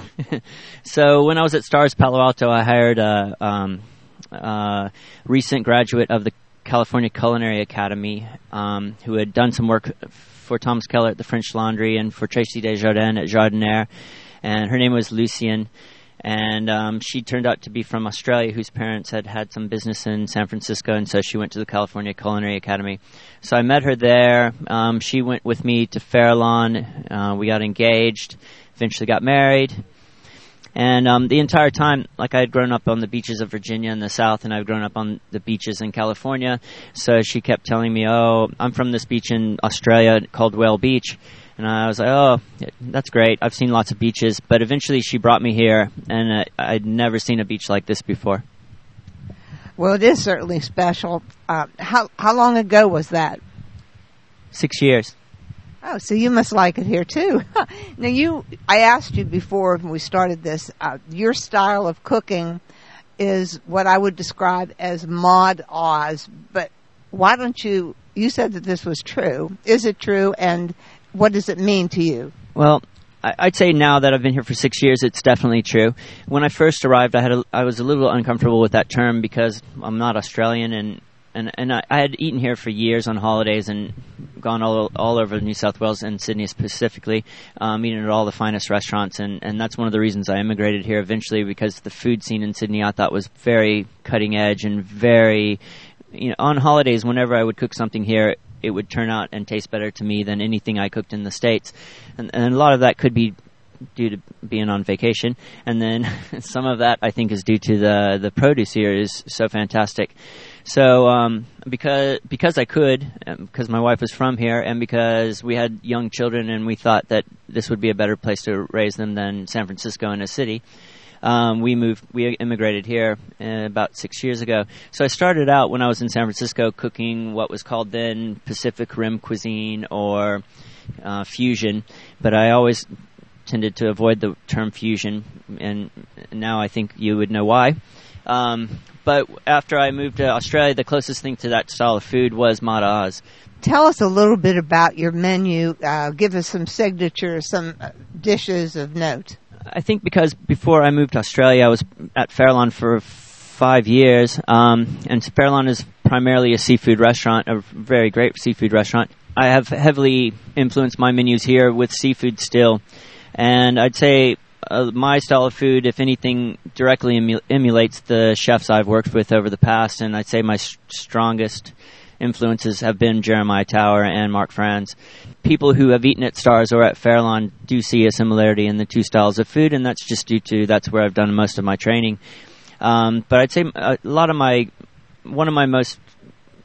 Speaker 7: So when I was at Stars Palo Alto, I hired a um, uh, recent graduate of the California Culinary Academy um, who had done some work for Thomas Keller at the French Laundry and for Tracy Desjardins at Jardiniere, and her name was Lucienne. And um, she turned out to be from Australia, whose parents had had some business in San Francisco, and so she went to the California Culinary Academy. So I met her there. Um, she went with me to Farallon. Uh, we got engaged, eventually got married. And um, the entire time, like I had grown up on the beaches of Virginia in the South, and I'd grown up on the beaches in California. So she kept telling me, oh, I'm from this beach in Australia called Whale Beach. And I was like, oh, that's great. I've seen lots of beaches. But eventually she brought me here, and uh, I'd never seen a beach like this before.
Speaker 1: Well, it is certainly special. Uh, how how long ago was that?
Speaker 7: Six years.
Speaker 1: Oh, so you must like it here, too. Now, you, I asked you before when we started this, uh, your style of cooking is what I would describe as Maud Oz. But why don't you, you said that this was true. Is it true, and what does it mean to you?
Speaker 7: Well, I'd say now that I've been here for six years, it's definitely true. When I first arrived, I had a, I was a little uncomfortable with that term because I'm not Australian, and and, and I, I had eaten here for years on holidays and gone all all over New South Wales and Sydney specifically, um, eating at all the finest restaurants, and, and that's one of the reasons I immigrated here eventually, because the food scene in Sydney I thought was very cutting edge and very, you know, on holidays whenever I would cook something here, it would turn out and taste better to me than anything I cooked in the States. And, and a lot of that could be due to being on vacation. And then some of that, I think, is due to the, the produce here is so fantastic. So um, because because I could, because my wife was from here, and because we had young children and we thought that this would be a better place to raise them than San Francisco in a city, Um, we moved, we immigrated here uh, about six years ago. So I started out when I was in San Francisco cooking what was called then Pacific Rim cuisine or uh, fusion, but I always tended to avoid the term fusion, and now I think you would know why. Um, but after I moved to Australia, the closest thing to that style of food was Maud Oz.
Speaker 1: Tell us a little bit about your menu. Uh, give us some signatures, some uh, dishes of note.
Speaker 7: I think because before I moved to Australia, I was at Farallon for five years, um, and Farallon is primarily a seafood restaurant, a very great seafood restaurant. I have heavily influenced my menus here with seafood still, and I'd say uh, my style of food, if anything, directly emu- emulates the chefs I've worked with over the past, and I'd say my st- strongest influences have been Jeremiah Tower and Mark Franz. People who have eaten at Stars or at Farallon do see a similarity in the two styles of food, and that's just due to that's where I've done most of my training. Um, but I'd say a lot of my, one of my most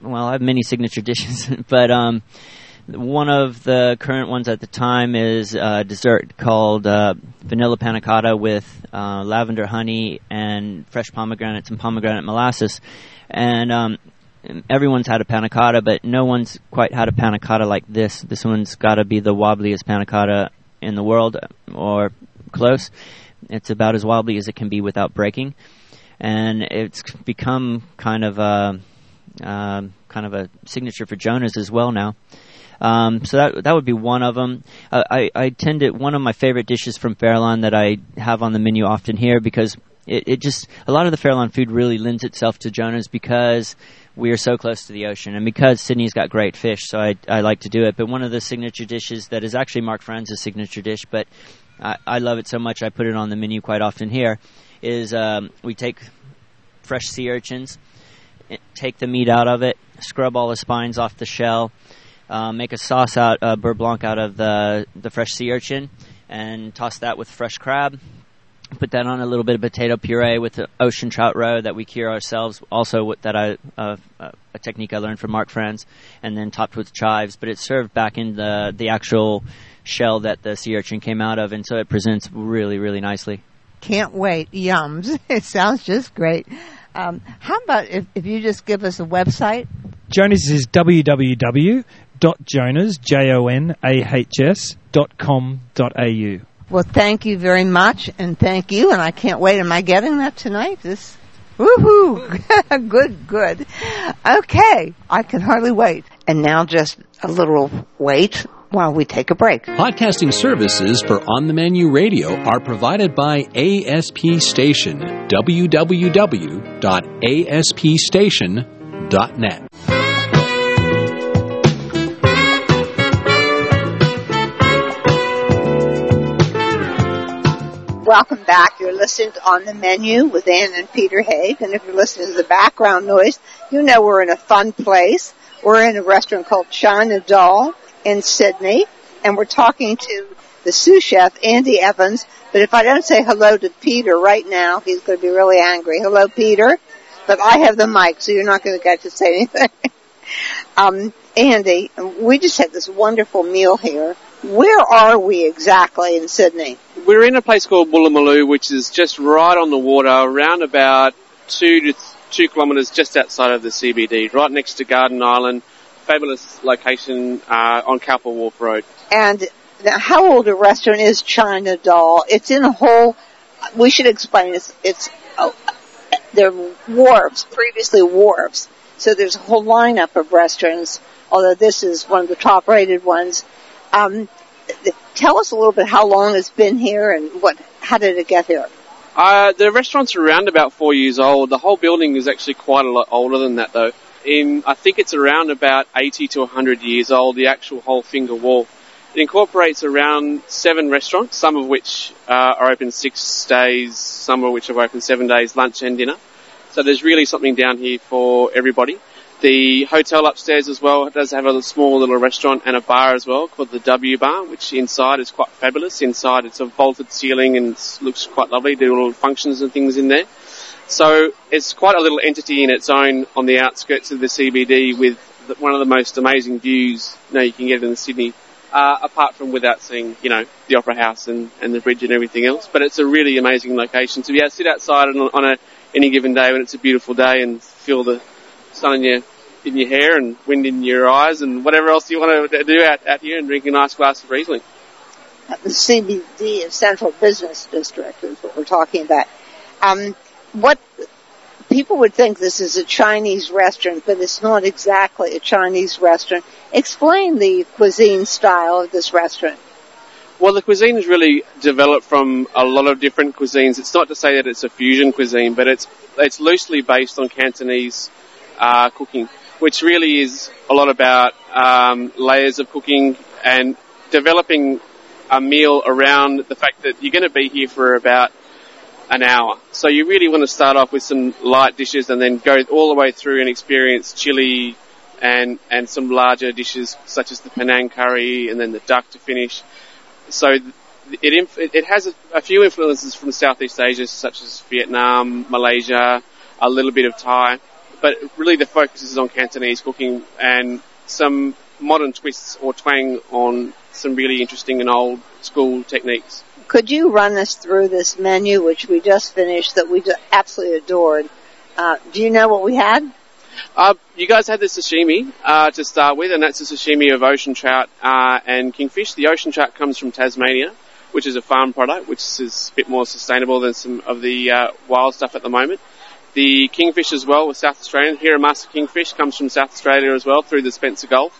Speaker 7: well, I have many signature dishes, but um, one of the current ones at the time is a dessert called uh, vanilla panna cotta with uh, lavender honey and fresh pomegranates and pomegranate molasses. And um, everyone's had a panna cotta, but no one's quite had a panna cotta like this. This one's got to be the wobbliest panna cotta in the world, or close. It's about as wobbly as it can be without breaking. And it's become kind of a, uh, kind of a signature for Jonah's as well now. Um, so that that would be one of them. Uh, I, I tend to, one of my favorite dishes from Farallon that I have on the menu often here, because it, it just, a lot of the Farallon food really lends itself to Jonah's because we are so close to the ocean, and because Sydney's got great fish, so I, I like to do it. But one of the signature dishes that is actually Mark Franz's signature dish, but I, I love it so much I put it on the menu quite often here, is um, we take fresh sea urchins, take the meat out of it, scrub all the spines off the shell, Uh, make a sauce out, uh, beurre blanc out of the the fresh sea urchin, and toss that with fresh crab. Put that on a little bit of potato puree with the ocean trout roe that we cure ourselves. Also, with that I uh, uh, a technique I learned from Mark Franz, and then topped with chives. But it's served back in the the actual shell that the sea urchin came out of, and so it presents really, really nicely.
Speaker 1: Can't wait. Yums. It sounds just great. Um, how about if, if you just give us a website?
Speaker 6: Jonah's is w w w dot jonas, J O N A H S, dot com dot a u.
Speaker 1: Well, thank you very much, and thank you, and I can't wait. Am I getting that tonight? This, woohoo! Good, good. Okay, I can hardly wait. And now just a little wait while we take a break.
Speaker 4: Podcasting services for On the Menu Radio are provided by A S P Station, w w w dot a s p station dot net.
Speaker 1: Welcome back. You're listening to On the Menu with Ann and Peter Haig. And if you're listening to the background noise, you know we're in a fun place. We're in a restaurant called China Doll in Sydney. And we're talking to the sous chef, Andy Evans. But if I don't say hello to Peter right now, he's going to be really angry. Hello, Peter. But I have the mic, so you're not going to get to say anything. um, Andy, we just had this wonderful meal here. Where are we exactly in Sydney?
Speaker 8: We're in a place called Woolloomooloo, which is just right on the water, around about two to th- two kilometres just outside of the C B D, right next to Garden Island. Fabulous location uh, on Cowper Wharf Road.
Speaker 1: And now, how old a restaurant is China Doll? It's in a whole. We should explain this. It's oh, they're wharves, previously wharves. So there's a whole lineup of restaurants. Although this is one of the top-rated ones. Um, tell us a little bit how long it's been here and what, how did it get here?
Speaker 8: Uh, the restaurant's around about four years old. The whole building is actually quite a lot older than that, though. In, I think it's around about eighty to one hundred years old, the actual whole finger wall. It incorporates around seven restaurants, some of which uh, are open six days, some of which are open seven days, lunch and dinner. So there's really something down here for everybody. The hotel upstairs as well does have a small little restaurant and a bar as well called the W Bar, which inside is quite fabulous. Inside it's a vaulted ceiling and it looks quite lovely. There are little functions and things in there. So it's quite a little entity in its own on the outskirts of the C B D with one of the most amazing views you know you can get in Sydney, uh, apart from without seeing, you know, the Opera House and, and the bridge and everything else. But it's a really amazing location to be able to sit outside on, on a, any given day when it's a beautiful day and feel the sun in your in your hair and wind in your eyes and whatever else you want to do out, out here and drink a nice glass of Riesling.
Speaker 1: The C B D of Central Business District is what we're talking about. Um, what people would think this is a Chinese restaurant, but it's not exactly a Chinese restaurant. Explain the cuisine style of this restaurant.
Speaker 8: Well, the cuisine is really developed from a lot of different cuisines. It's not to say that it's a fusion cuisine, but it's it's loosely based on Cantonese uh, cooking, which really is a lot about um, layers of cooking and developing a meal around the fact that you're going to be here for about an hour. So you really want to start off with some light dishes and then go all the way through and experience chili and, and some larger dishes such as the Penang curry and then the duck to finish. So it it has a, a few influences from Southeast Asia such as Vietnam, Malaysia, a little bit of Thai. but really the focus is on Cantonese cooking and some modern twists or twang on some really interesting and old school techniques.
Speaker 1: Could you run us through this menu, which we just finished, that we just absolutely adored? Uh, do you know what we had?
Speaker 8: Uh, you guys had the sashimi uh, to start with, and that's a sashimi of ocean trout uh, and kingfish. The ocean trout comes from Tasmania, which is a farm product, which is a bit more sustainable than some of the uh, wild stuff at the moment. The kingfish as well was South Australian. Hiramasa kingfish comes from South Australia as well through the Spencer Gulf.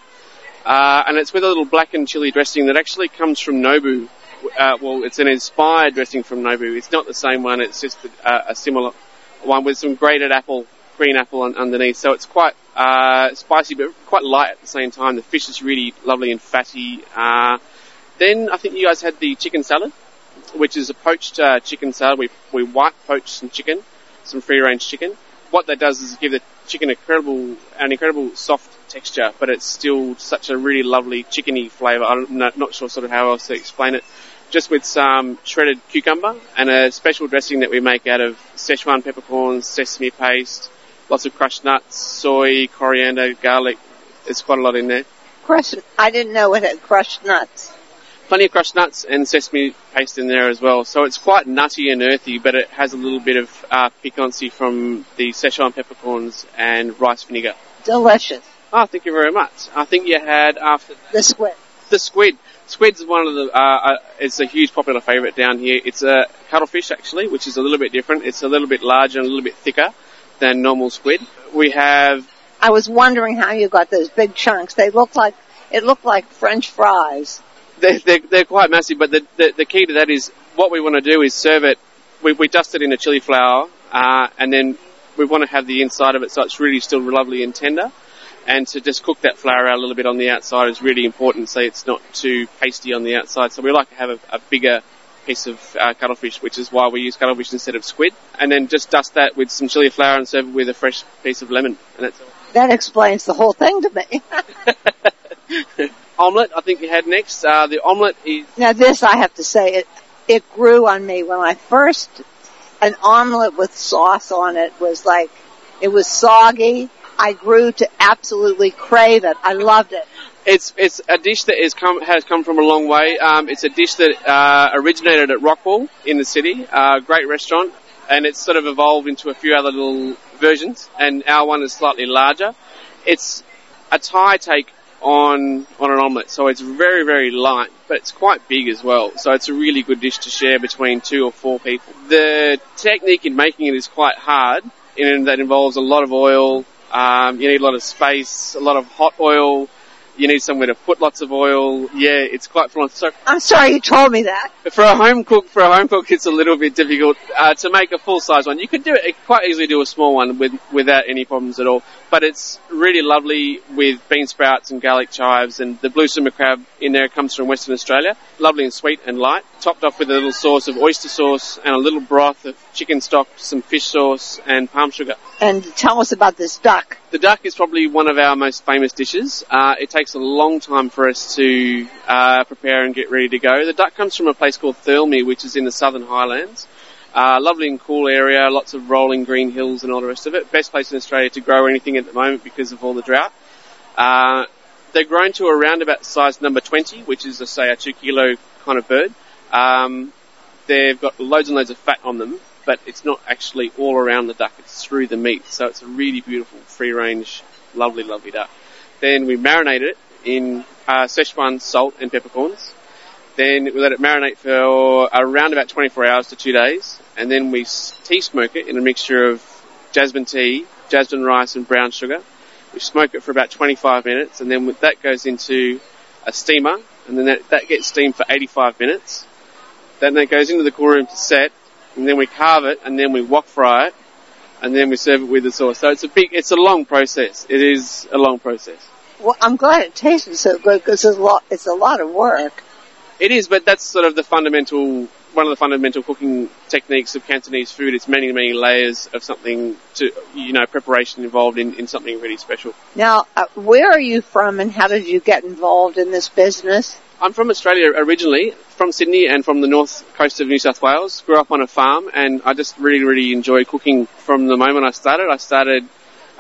Speaker 8: Uh, and it's with a little blackened chili dressing that actually comes from Nobu. Uh, well, it's an inspired dressing from Nobu. It's not the same one. It's just a, a similar one with some grated apple, green apple un- underneath. So it's quite uh, spicy, but quite light at the same time. The fish is really lovely and fatty. Uh, then I think you guys had the chicken salad, which is a poached uh, chicken salad. We we white poached some chicken, some free-range chicken. What that does is give the chicken a incredible, an incredible soft texture, but it's still such a really lovely chickeny flavour. I'm not, not sure sort of how else to explain it. Just with some shredded cucumber and a special dressing that we make out of Szechuan peppercorns, sesame paste, lots of crushed nuts, soy, coriander, garlic. There's quite a lot in there.
Speaker 1: Crushed, I didn't know it had crushed nuts.
Speaker 8: Plenty of crushed nuts and sesame paste in there as well. So it's quite nutty and earthy, but it has a little bit of uh, piquancy from the Szechuan peppercorns and rice vinegar.
Speaker 1: Delicious.
Speaker 8: Oh, thank you very much. I think you had after
Speaker 1: the squid.
Speaker 8: The squid. Squid's one of the. Uh, uh, it's a huge popular favourite down here. It's a cuttlefish actually, which is a little bit different. It's a little bit larger and a little bit thicker than normal squid. We have.
Speaker 1: I was wondering how you got those big chunks. They look like it looked like French fries.
Speaker 8: They're, they're, they're quite massive, but the, the the key to that is what we want to do is serve it. We, we dust it in a chili flour, uh, and then we want to have the inside of it so it's really still lovely and tender. And to just cook that flour out a little bit on the outside is really important, so it's not too pasty on the outside. So we like to have a, a bigger piece of uh, cuttlefish, which is why we use cuttlefish instead of squid. And then just dust that with some chili flour and serve it with a fresh piece of lemon. And that's all.
Speaker 1: That explains the whole thing to me.
Speaker 8: Omelette, I think you had next. Uh, the omelette is...
Speaker 1: Now this, I have to say, it, it grew on me when I first... An omelette with sauce on it was like, it was soggy. I grew to absolutely crave it. I loved it.
Speaker 8: It's it's a dish that is come, has come from a long way. Um, it's a dish that uh, originated at Rockwall in the city, a uh, great restaurant, and it's sort of evolved into a few other little versions, and our one is slightly larger. It's a Thai take on on an omelette, so it's very, very light, but it's quite big as well, so it's a really good dish to share between two or four people. The technique in making it is quite hard, in that involves a lot of oil. Um, you need a lot of space, a lot of hot oil. You need somewhere to put lots of oil. Yeah, it's quite full on. So
Speaker 1: I'm sorry you told me that.
Speaker 8: For a home cook, for a home cook, it's a little bit difficult uh, to make a full size one. You could do it, you could quite easily do a small one with without any problems at all. But it's really lovely with bean sprouts and garlic chives, and the blue simmer crab in there comes from Western Australia. Lovely and sweet and light. Topped off with a little sauce of oyster sauce and a little broth of chicken stock, some fish sauce and palm sugar.
Speaker 1: And tell us about this duck.
Speaker 8: The duck is probably one of our most famous dishes. Uh, it takes a long time for us to uh, prepare and get ready to go. The duck comes from a place called Thirlmere, which is in the Southern Highlands. Uh, lovely and cool area, lots of rolling green hills and all the rest of it. Best place in Australia to grow anything at the moment because of all the drought. Uh, they're grown to around about size number twenty, which is, say, a two kilo kind of bird. Um, they've got loads and loads of fat on them, but it's not actually all around the duck, it's through the meat. So it's a really beautiful, free-range, lovely, lovely duck. Then we marinate it in uh, Szechuan salt and peppercorns. Then we let it marinate for around about twenty-four hours to two days. And then we tea smoke it in a mixture of jasmine tea, jasmine rice and brown sugar. We smoke it for about twenty-five minutes, and then that goes into a steamer, and then that, that gets steamed for eighty-five minutes. Then that goes into the cool room to set, and then we carve it, and then we wok fry it, and then we serve it with the sauce. So it's a big, it's a long process. It is a long process.
Speaker 1: Well, I'm glad it tasted so good because it's a lot, it's a lot of work.
Speaker 8: It is, but that's sort of the fundamental, one of the fundamental cooking techniques of Cantonese food. It's many, many layers of something to, you know, preparation involved in, in something really special.
Speaker 1: Now, uh, where are you from and how did you get involved in this business?
Speaker 8: I'm from Australia originally, from Sydney and from the north coast of New South Wales. Grew up on a farm, and I just really, really enjoy cooking from the moment I started. I started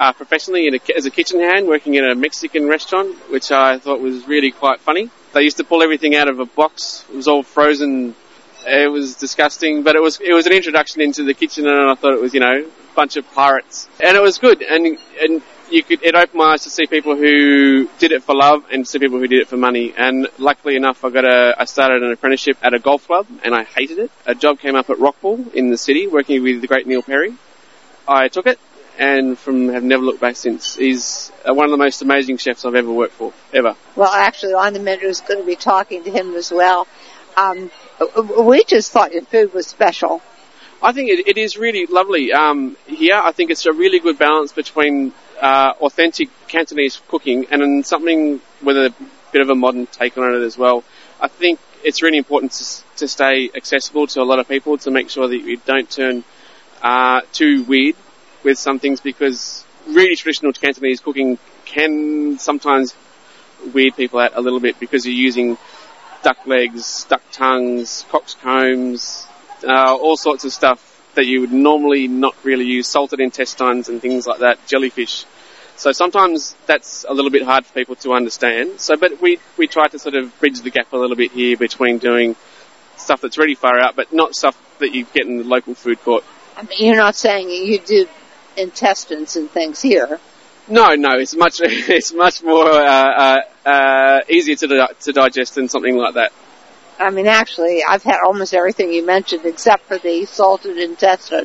Speaker 8: uh, professionally in a, as a kitchen hand working in a Mexican restaurant, which I thought was really quite funny. They used to pull everything out of a box. It was all frozen. It was disgusting, but it was it was an introduction into the kitchen, and I thought it was, you know, a bunch of pirates. And it was good, and and you could it opened my eyes to see people who did it for love and see people who did it for money. And luckily enough, I got a I started an apprenticeship at a golf club, and I hated it. A job came up at Rockpool in the city, working with the great Neil Perry. I took it, and from have never looked back since. He's one of the most amazing chefs I've ever worked for, ever.
Speaker 1: Well, actually, On the Menu is going to be talking to him as well. Um, we just thought your food was special.
Speaker 8: I think it, it is really lovely. Um, here, I think it's a really good balance between uh, authentic Cantonese cooking and then something with a bit of a modern take on it as well. I think it's really important to, to stay accessible to a lot of people, to make sure that you don't turn uh, too weird with some things, because really traditional Cantonese cooking can sometimes weird people out a little bit, because you're using duck legs, duck tongues, cock's combs, uh, all sorts of stuff that you would normally not really use, salted intestines and things like that, jellyfish. So sometimes that's a little bit hard for people to understand. So, but we, we try to sort of bridge the gap a little bit here between doing stuff that's really far out, but not stuff that you get in the local food court.
Speaker 1: I mean, you're not saying you do intestines and things here.
Speaker 8: No, no, it's much it's much more uh, uh, uh, easier to di- to digest than something like that.
Speaker 1: I mean, actually, I've had almost everything you mentioned except for the salted intestines.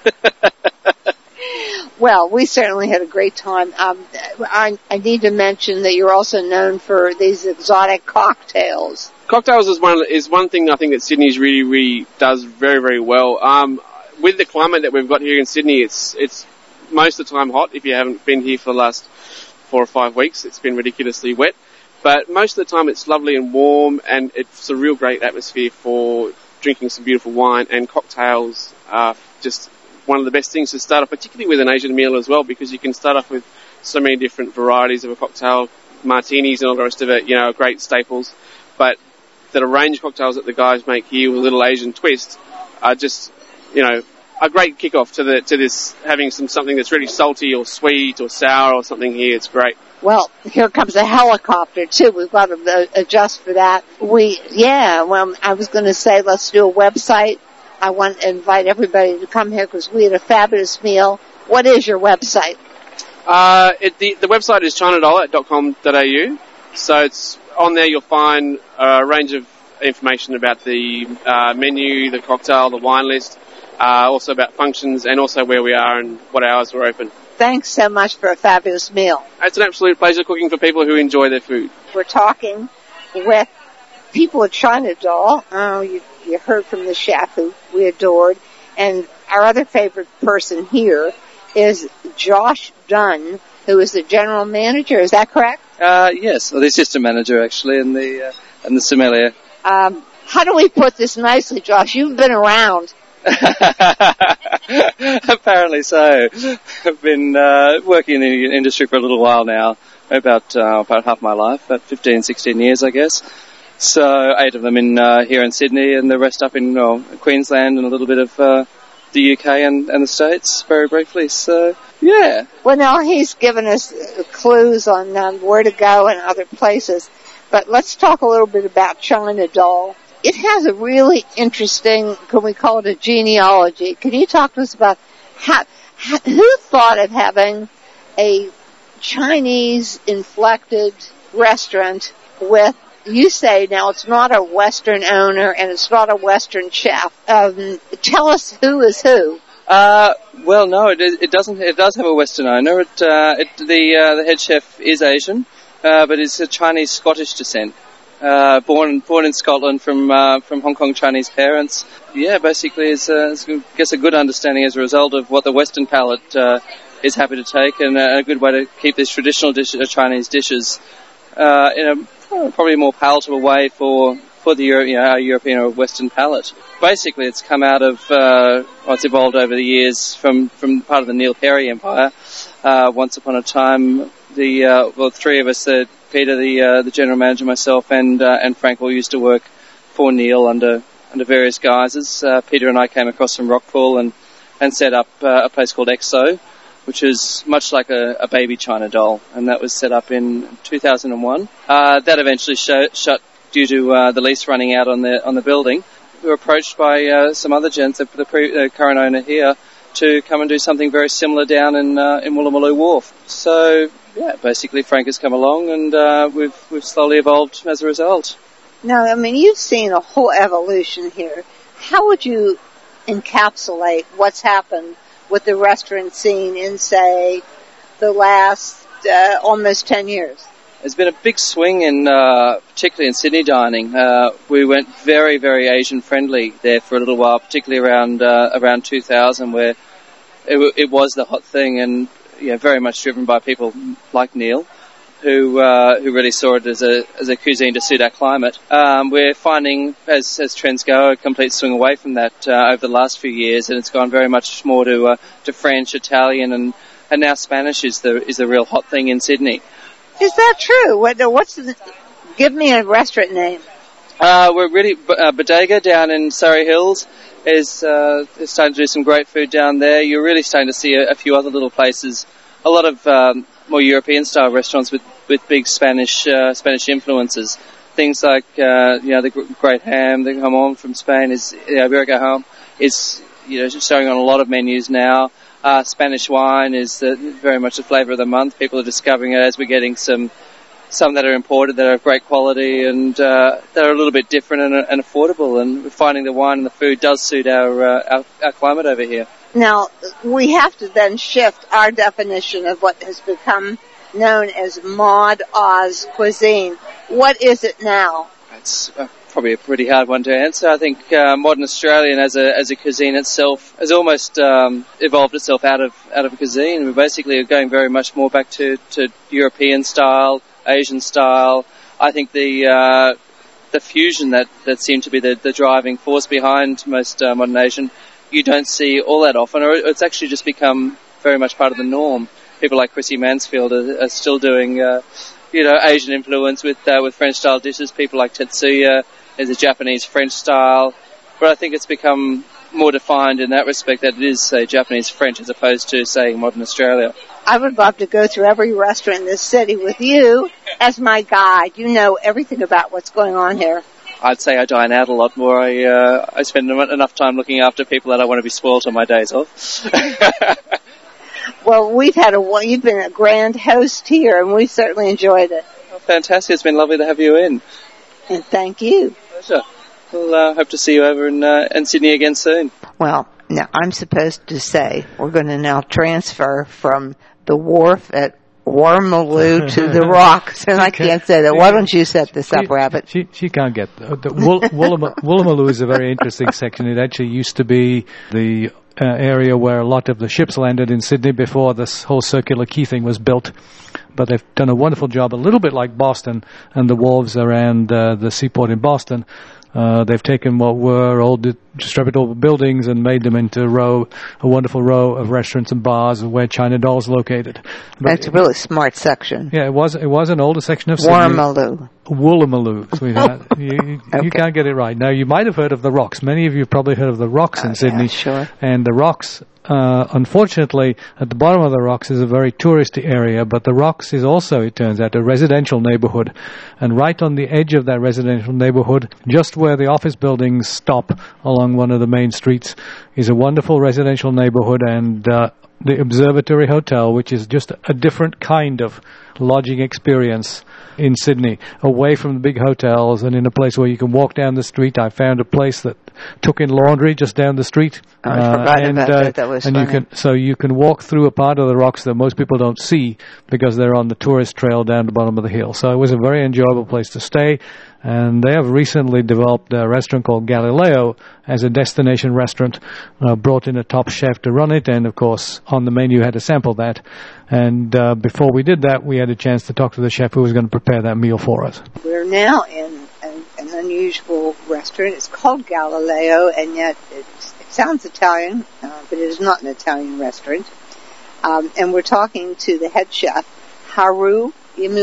Speaker 1: Well, we certainly had a great time. Um, I, I need to mention that you're also known for these exotic cocktails.
Speaker 8: Cocktails is one is one thing I think that Sydney's really really does very very well. Um, with the climate that we've got here in Sydney, it's it's most of the time hot. If you haven't been here for the last four or five weeks, it's been ridiculously wet. But most of the time it's lovely and warm, and it's a real great atmosphere for drinking some beautiful wine, and cocktails are just one of the best things to start off, particularly with an Asian meal as well, because you can start off with so many different varieties of a cocktail, martinis and all the rest of it, you know, great staples. But the range cocktails that the guys make here with a little Asian twist are just, you know, a great kick-off to the to this, having some something that's really salty or sweet or sour or something here. It's great.
Speaker 1: Well, here comes a helicopter too. We've got to adjust for that. We, yeah. Well, I was going to say let's do a website. I want to invite everybody to come here because we had a fabulous meal. What is your website?
Speaker 8: Uh, it, the the website is china dollar dot com dot a u. So it's on there. You'll find a range of information about the uh, menu, the cocktail, the wine list. Uh, also about functions, and also where we are and what hours we're open.
Speaker 1: Thanks so much for a fabulous meal.
Speaker 8: It's an absolute pleasure cooking for people who enjoy their food.
Speaker 1: We're talking with people at China Doll. Oh, you, you heard from the chef who we adored. And our other favorite person here is Josh Dunn, who is the general manager. Is that correct?
Speaker 9: Uh, yes, well, the assistant manager actually, and the uh, and the sommelier. Um,
Speaker 1: how do we put this nicely, Josh? You've been around.
Speaker 9: Apparently so. I've been uh, working in the industry for a little while now, about uh, about half my life, about fifteen, sixteen years, I guess. So eight of them in uh, here in Sydney, and the rest up in well, Queensland and a little bit of uh, the U K and, and the States, very briefly. So yeah.
Speaker 1: Well, now he's given us clues on um, where to go and other places, but let's talk a little bit about China Doll. It has a really interesting, can we call it a genealogy? Can you talk to us about how, how, who thought of having a Chinese-inflected restaurant with, you say now it's not a Western owner and it's not a Western chef. Um, tell us who is who.
Speaker 9: Uh, well, no, it, it doesn't. It does have a Western owner. It, uh, it, the uh, the head chef is Asian, uh, but it's a Chinese Scottish descent. Uh, born born in Scotland from uh, from Hong Kong Chinese parents. Yeah, basically, it's, uh, it's I guess a good understanding as a result of what the Western palate uh, is happy to take, and a good way to keep these traditional dish, uh, Chinese dishes uh, in a probably more palatable way for for the Euro, you know, our European or Western palate. Basically, it's come out of uh, what's evolved over the years from from part of the Neil Perry Empire. Uh, once upon a time, the uh, well, three of us. Uh, Peter, the uh, the general manager, myself, and uh, and Frank all used to work for Neil under under various guises. Uh, Peter and I came across from Rockpool and and set up uh, a place called Exo, which is much like a, a baby China doll, and that was set up in two thousand one. Uh, that eventually sh- shut due to uh, the lease running out on the on the building. We were approached by uh, some other gents, the, the, pre- the current owner here, to come and do something very similar down in uh, in Woolloomooloo Wharf. So yeah, basically Frank has come along, and uh, we've we've slowly evolved as a result.
Speaker 1: Now, I mean, you've seen a whole evolution here. How would you encapsulate what's happened with the restaurant scene in, say, the last uh, almost ten years?
Speaker 9: There's been a big swing in, uh, particularly in Sydney dining. Uh, we went very, very Asian friendly there for a little while, particularly around uh, around two thousand, where it, w- it was the hot thing, and yeah, very much driven by people like Neil, who uh, who really saw it as a as a cuisine to suit our climate. Um, we're finding, as as trends go, a complete swing away from that uh, over the last few years, and it's gone very much more to uh, to French, Italian, and, and now Spanish is the is the real hot thing in Sydney.
Speaker 1: Is that true? What, what's the, give me a restaurant name.
Speaker 9: Uh, we're really, uh, Bodega down in Surrey Hills is, uh, is starting to do some great food down there. You're really starting to see a, a few other little places, a lot of um, more European style restaurants with, with big Spanish uh, Spanish influences. Things like, uh, you know, the Great Ham, the Jamón from Spain is, you know, Iberico Ham is, you know, showing on a lot of menus now. Uh, Spanish wine is the, very much the flavour of the month. People are discovering it as we're getting some some that are imported that are of great quality and uh, that are a little bit different and, and affordable. And we're finding the wine and the food does suit our, uh, our our climate over here.
Speaker 1: Now, we have to then shift our definition of what has become known as Maud Oz cuisine. What is it now?
Speaker 9: It's uh, probably a pretty hard one to answer. I think uh, modern Australian as a as a cuisine itself has almost um, evolved itself out of out of a cuisine. We basically are going very much more back to, to European style, Asian style. I think the uh, the fusion that, that seemed to be the, the driving force behind most uh, modern Asian, you don't see all that often, or it's actually just become very much part of the norm. People like Chrissy Mansfield are, are still doing, uh, you know, Asian influence with uh, with French style dishes. People like Tetsuya is a Japanese French style, but I think it's become more defined in that respect that it is, say, Japanese French as opposed to, say, modern Australia.
Speaker 1: I would love to go through every restaurant in this city with you as my guide. You know everything about what's going on here.
Speaker 9: I'd say I dine out a lot more. I uh, I spend enough time looking after people that I want to be spoiled on my days off.
Speaker 1: Well, we've had a you've been a grand host here, and we've certainly enjoyed it.
Speaker 9: Oh, fantastic! It's been lovely to have you in.
Speaker 1: And thank you.
Speaker 9: Pleasure. We'll uh, hope to see you over in uh, in Sydney again soon.
Speaker 1: Well, now I'm supposed to say we're going to now transfer from the wharf at Woolloomooloo to the Rocks, and I can't say that. Why don't you set this up,
Speaker 2: she,
Speaker 1: Rabbit?
Speaker 2: She she can't get the, the Wool, Woolloomooloo is a very interesting section. It actually used to be the uh, area where a lot of the ships landed in Sydney before this whole circular quay thing was built. But they've done a wonderful job, a little bit like Boston and the wharves around uh, the seaport in Boston. Uh, they've taken what were old disreputable buildings and made them into a row, a wonderful row of restaurants and bars where China Doll's located. But
Speaker 1: That's a really smart section.
Speaker 2: Yeah, it was. It was an older section of Sydney.
Speaker 1: Woolloomooloo.
Speaker 2: Woolloomooloo, sweetheart. you,
Speaker 1: okay.
Speaker 2: you can't get it right. Now, you might have heard of the Rocks. Many of you have probably heard of the Rocks
Speaker 1: oh,
Speaker 2: in Sydney.
Speaker 1: Yeah, sure.
Speaker 2: And the Rocks, uh, unfortunately, at the bottom of the Rocks is a very touristy area, but the Rocks is also, it turns out, a residential neighborhood. And right on the edge of that residential neighborhood, just where the office buildings stop along one of the main streets, is a wonderful residential neighborhood, and uh, the Observatory Hotel, which is just a different kind of lodging experience in Sydney, away from the big hotels and in a place where you can walk down the street. I found a place that took in laundry just down the street.
Speaker 1: Oh, I forgot
Speaker 2: uh, and,
Speaker 1: about
Speaker 2: uh,
Speaker 1: that. That was
Speaker 2: and
Speaker 1: funny.
Speaker 2: you can, so you can walk through a part of the Rocks that most people don't see because they're on the tourist trail down the bottom of the hill. So it was a very enjoyable place to stay. And they have recently developed a restaurant called Galileo as a destination restaurant, uh, brought in a top chef to run it, and of course on the menu had to sample that. And uh, before we did that, we had a chance to talk to the chef who was going to prepare that meal for us.
Speaker 1: We're now in an, an unusual restaurant. It's called Galileo, and yet it's, it sounds Italian, uh, but it is not an Italian restaurant. Um, and we're talking to the head chef, Haru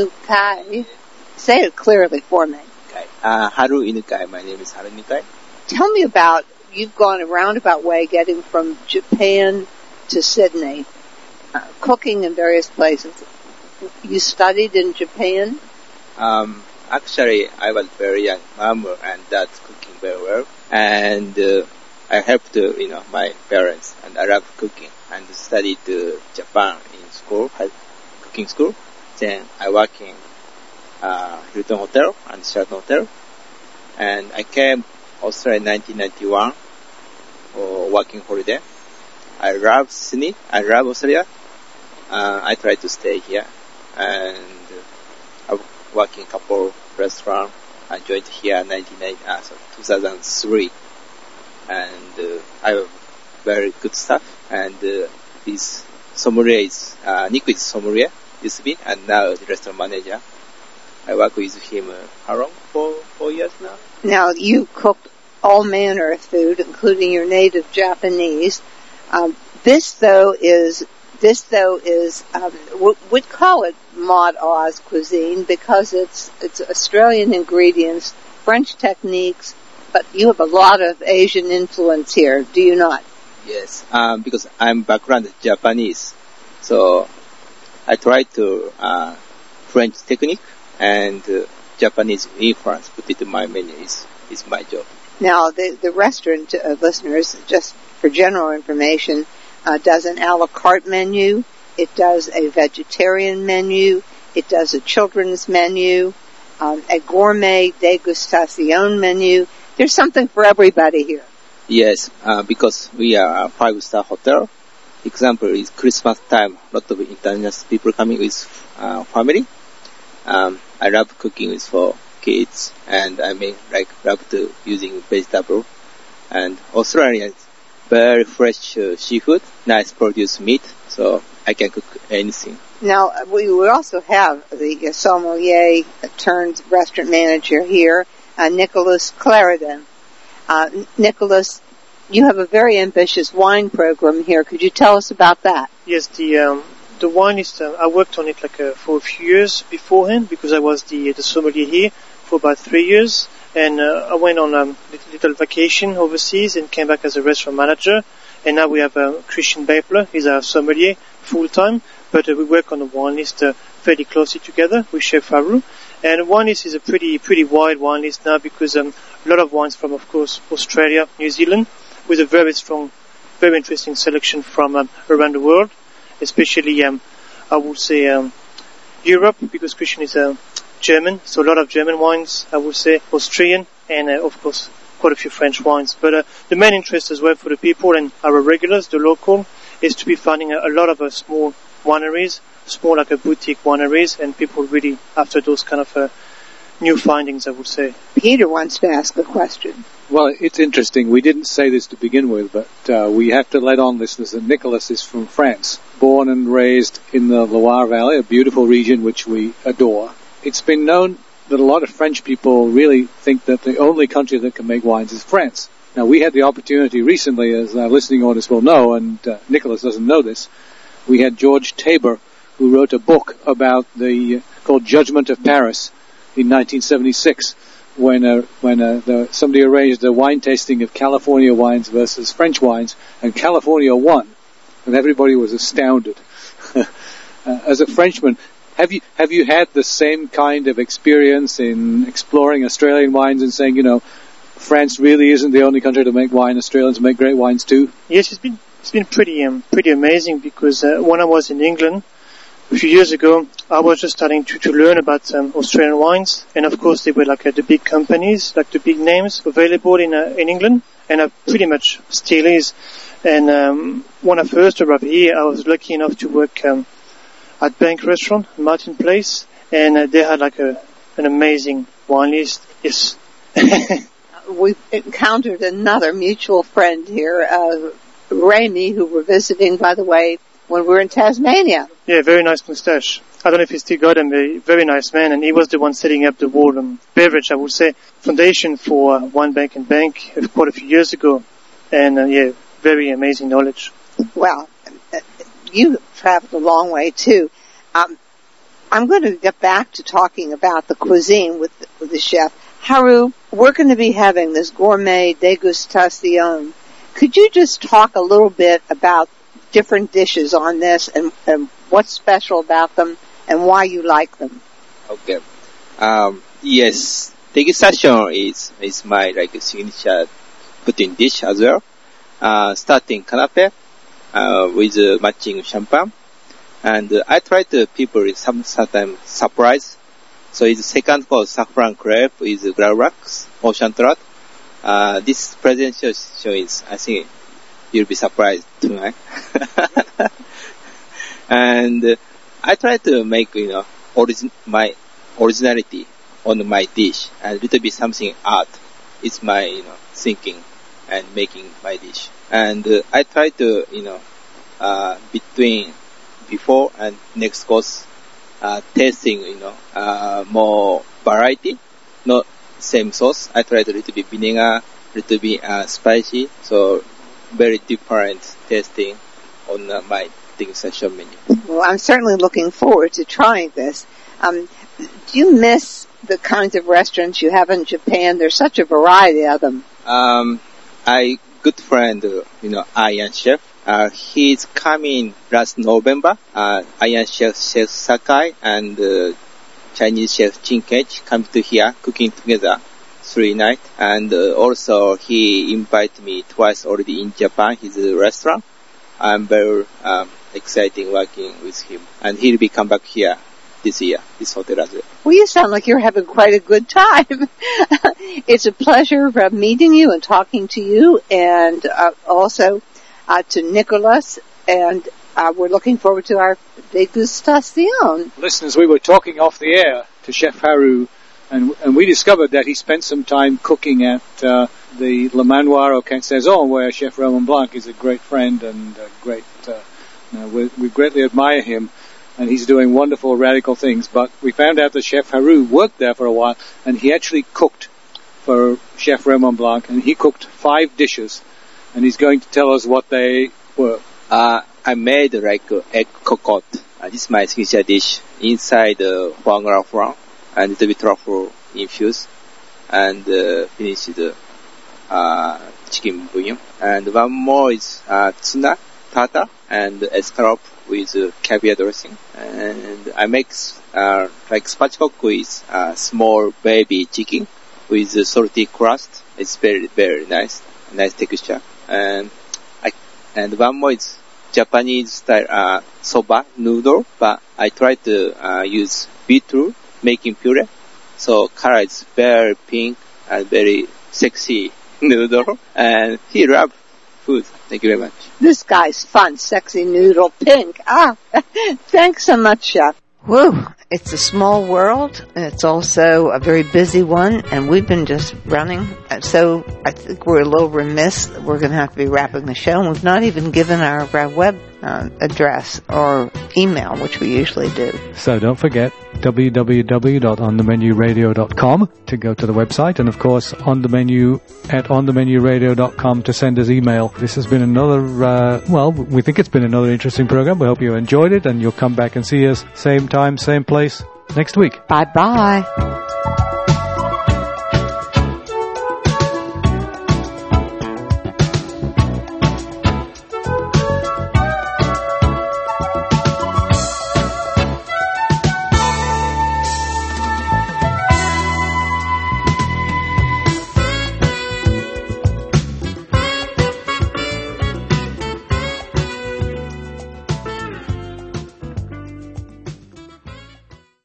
Speaker 1: Inukai. Say it clearly for me.
Speaker 10: Uh, Haru Inukai. My name is Haru Inukai.
Speaker 1: Tell me about, you've gone a roundabout way getting from Japan to Sydney. uh, cooking in various places. You studied in Japan?
Speaker 10: Um, actually, I was very young. Mom and dad cooking very well, and uh, I helped, uh, you know, my parents, and I love cooking, and studied uh, Japan in school, cooking school. Then I work in uh, Hilton Hotel and Sheraton Hotel, and I came Australia in nineteen ninety-one for working holiday. I love Sydney. I love Australia. Uh, I try to stay here, and I work in a couple restaurants. I joined here in nineteen ninety, uh, so two thousand three, and uh, I have very good staff. And uh, this sommelier is uh, Nick is sommelier, used to be, and now the restaurant manager. I work with him uh, how long? Four four years now.
Speaker 1: Now you cooked all manner of food, including your native Japanese. Um, this though is this though is um, we'd call it Maud Oz cuisine because it's it's Australian ingredients, French techniques, but you have a lot of Asian influence here, do you not?
Speaker 10: Yes, um, because I'm background Japanese, so I try to uh, French technique and uh, Japanese influence put it in my menu is is my job.
Speaker 1: Now the the restaurant uh, listeners, just for general information, uh, does an a la carte menu. It does a vegetarian menu. It does a children's menu, um, a gourmet degustation menu. There's something for everybody here.
Speaker 10: Yes, uh, because we are a five-star hotel. Example is Christmas time. A lot of international people coming with uh, family. Um, I love cooking with for kids, and I mean like love to using vegetable. And Australians very fresh uh, seafood, nice produce meat, so I can cook anything.
Speaker 1: Now, we, we also have the uh, sommelier turned restaurant manager here, uh, Nicholas Clarendon. Uh, Nicholas, you have a very ambitious wine program here. Could you tell us about that?
Speaker 11: Yes, the um, the wine is, uh, I worked on it like uh, for a few years beforehand because I was the, the sommelier here for about three years. And uh, I went on a um, little vacation overseas and came back as a restaurant manager. And now we have uh, Christian Bapler. He's our sommelier full-time. But uh, we work on the wine list uh, fairly closely together with Chef Haru. And wine list is a pretty pretty wide wine list now because um, a lot of wines from, of course, Australia, New Zealand, with a very strong, very interesting selection from um, around the world, especially, um, I would say, um, Europe, because Christian is a uh, German, so a lot of German wines, I would say, Austrian, and uh, of course quite a few French wines. But uh, the main interest as well for the people and our regulars, the local, is to be finding a, a lot of uh, small wineries, small like a boutique wineries, and people really after those kind of uh, new findings, I would say.
Speaker 1: Peter wants to ask a question.
Speaker 2: Well, it's interesting. We didn't say this to begin with, but uh, we have to let on listeners that Nicholas is from France, born and raised in the Loire Valley, a beautiful region which we adore. It's been known that a lot of French people really think that the only country that can make wines is France. Now, we had the opportunity recently, as our listening audience will know, and uh, Nicholas doesn't know this, we had George Tabor, who wrote a book about the, uh, called Judgment of Paris in nineteen seventy-six, when uh, when uh, the, somebody arranged a wine tasting of California wines versus French wines, and California won, and everybody was astounded. uh, as a Frenchman, Have you have you had the same kind of experience in exploring Australian wines and saying, you know, France really isn't the only country to make wine, Australians make great wines too?
Speaker 11: Yes, it's been it's been pretty um, pretty amazing because uh, when I was in England a few years ago, I was just starting to, to learn about um, Australian wines, and of course they were like uh, the big companies, like the big names available in uh, in England, and uh, pretty much still is. And um, when I first arrived here, I was lucky enough to work Um, at Bank Restaurant, Martin Place, and uh, they had like a an amazing wine list. Yes.
Speaker 1: We've encountered another mutual friend here, uh, Ramy, who we're visiting, by the way, when we were in Tasmania.
Speaker 11: Yeah, very nice moustache. I don't know if he still got him, a very nice man, and he was the one setting up the whole um, beverage, I would say, foundation for uh, Wine Bank and Bank uh, quite a few years ago. And uh, yeah, very amazing knowledge.
Speaker 1: Well, uh, you traveled a long way too. Um, I'm going to get back to talking about the cuisine with, with the chef. Haru, we're going to be having this gourmet degustation. Could you just talk a little bit about different dishes on this, and, and what's special about them, and why you like them.
Speaker 10: Okay. Um, yes, degustation is is my like signature pudding dish as well. Uh, starting canapé uh, with uh, matching champagne, and uh, I try to people is some sometimes surprise. So it's second course saffron crepe with gravlax, ocean trout. Uh, this presentation is, I think, you'll be surprised tonight. And uh, I try to make, you know, origin, my originality on my dish and a little bit something art. It's my, you know, thinking and making my dish. And uh, I try to, you know, uh, between before and next course, uh, tasting, you know, uh, more variety, not same sauce. I tried a little bit vinegar, little bit uh, spicy, so very different tasting on uh, my degustation menu.
Speaker 1: Well, I'm certainly looking forward to trying this. Um, do you miss the kinds of restaurants you have in Japan? There's such a variety of them.
Speaker 10: Um, I good friend, uh, you know, Iron Chef. Uh, he's coming last November. Uh, Iron Chef Chef Sakai and uh, Chinese chef Chin Kech come to here cooking together three nights. And uh, also he invited me twice already in Japan, his restaurant. I'm very um, excited working with him. And he'll be come back here this year, this hotel as well.
Speaker 1: Well, you sound like you're having quite a good time. It's a pleasure uh, meeting you and talking to you, and uh, also uh, to Nicholas, and uh, we're looking forward to our degustation.
Speaker 2: Listeners, we were talking off the air to Chef Haru, and, and we discovered that he spent some time cooking at uh, the Le Manoir au Quinze Saisons, where Chef Romain Blanc is a great friend and a great, uh, you know, we, we greatly admire him, and he's doing wonderful, radical things. But we found out that Chef Haru worked there for a while, and he actually cooked for Chef Romain Blanc, and he cooked five dishes, and he's going to tell us what they were.
Speaker 10: Uh, I made like uh, egg cocotte. Uh, this is my signature dish. Inside the uh, foie gras flan and a little bit truffle infused, and uh, finished the uh, chicken bouillon. And one more is uh, tuna tartar and escalope with uh, caviar dressing. And I make uh, like spatchcock with uh, small baby chicken with a salty crust. It's very very nice, nice texture. And I and one more is Japanese style uh, soba noodle, but I try to uh, use beetroot making puree, so color is very pink and very sexy noodle. And he loves food. Thank you very much.
Speaker 1: This guy's fun, sexy noodle pink. Ah, thanks so much, Chef. Woo! It's a small world, and it's also a very busy one, and we've been just running. So I think we're a little remiss. We're going to have to be wrapping the show, and we've not even given our, our web uh, address or email, which we usually do.
Speaker 2: So don't forget w w w dot on the menu radio dot com to go to the website, and of course on the menu at on the menu radio dot com to send us email. This has been another, uh, well, we think it's been another interesting program. We hope you enjoyed it, and you'll come back and see us same time, same place next week.
Speaker 1: Bye-bye.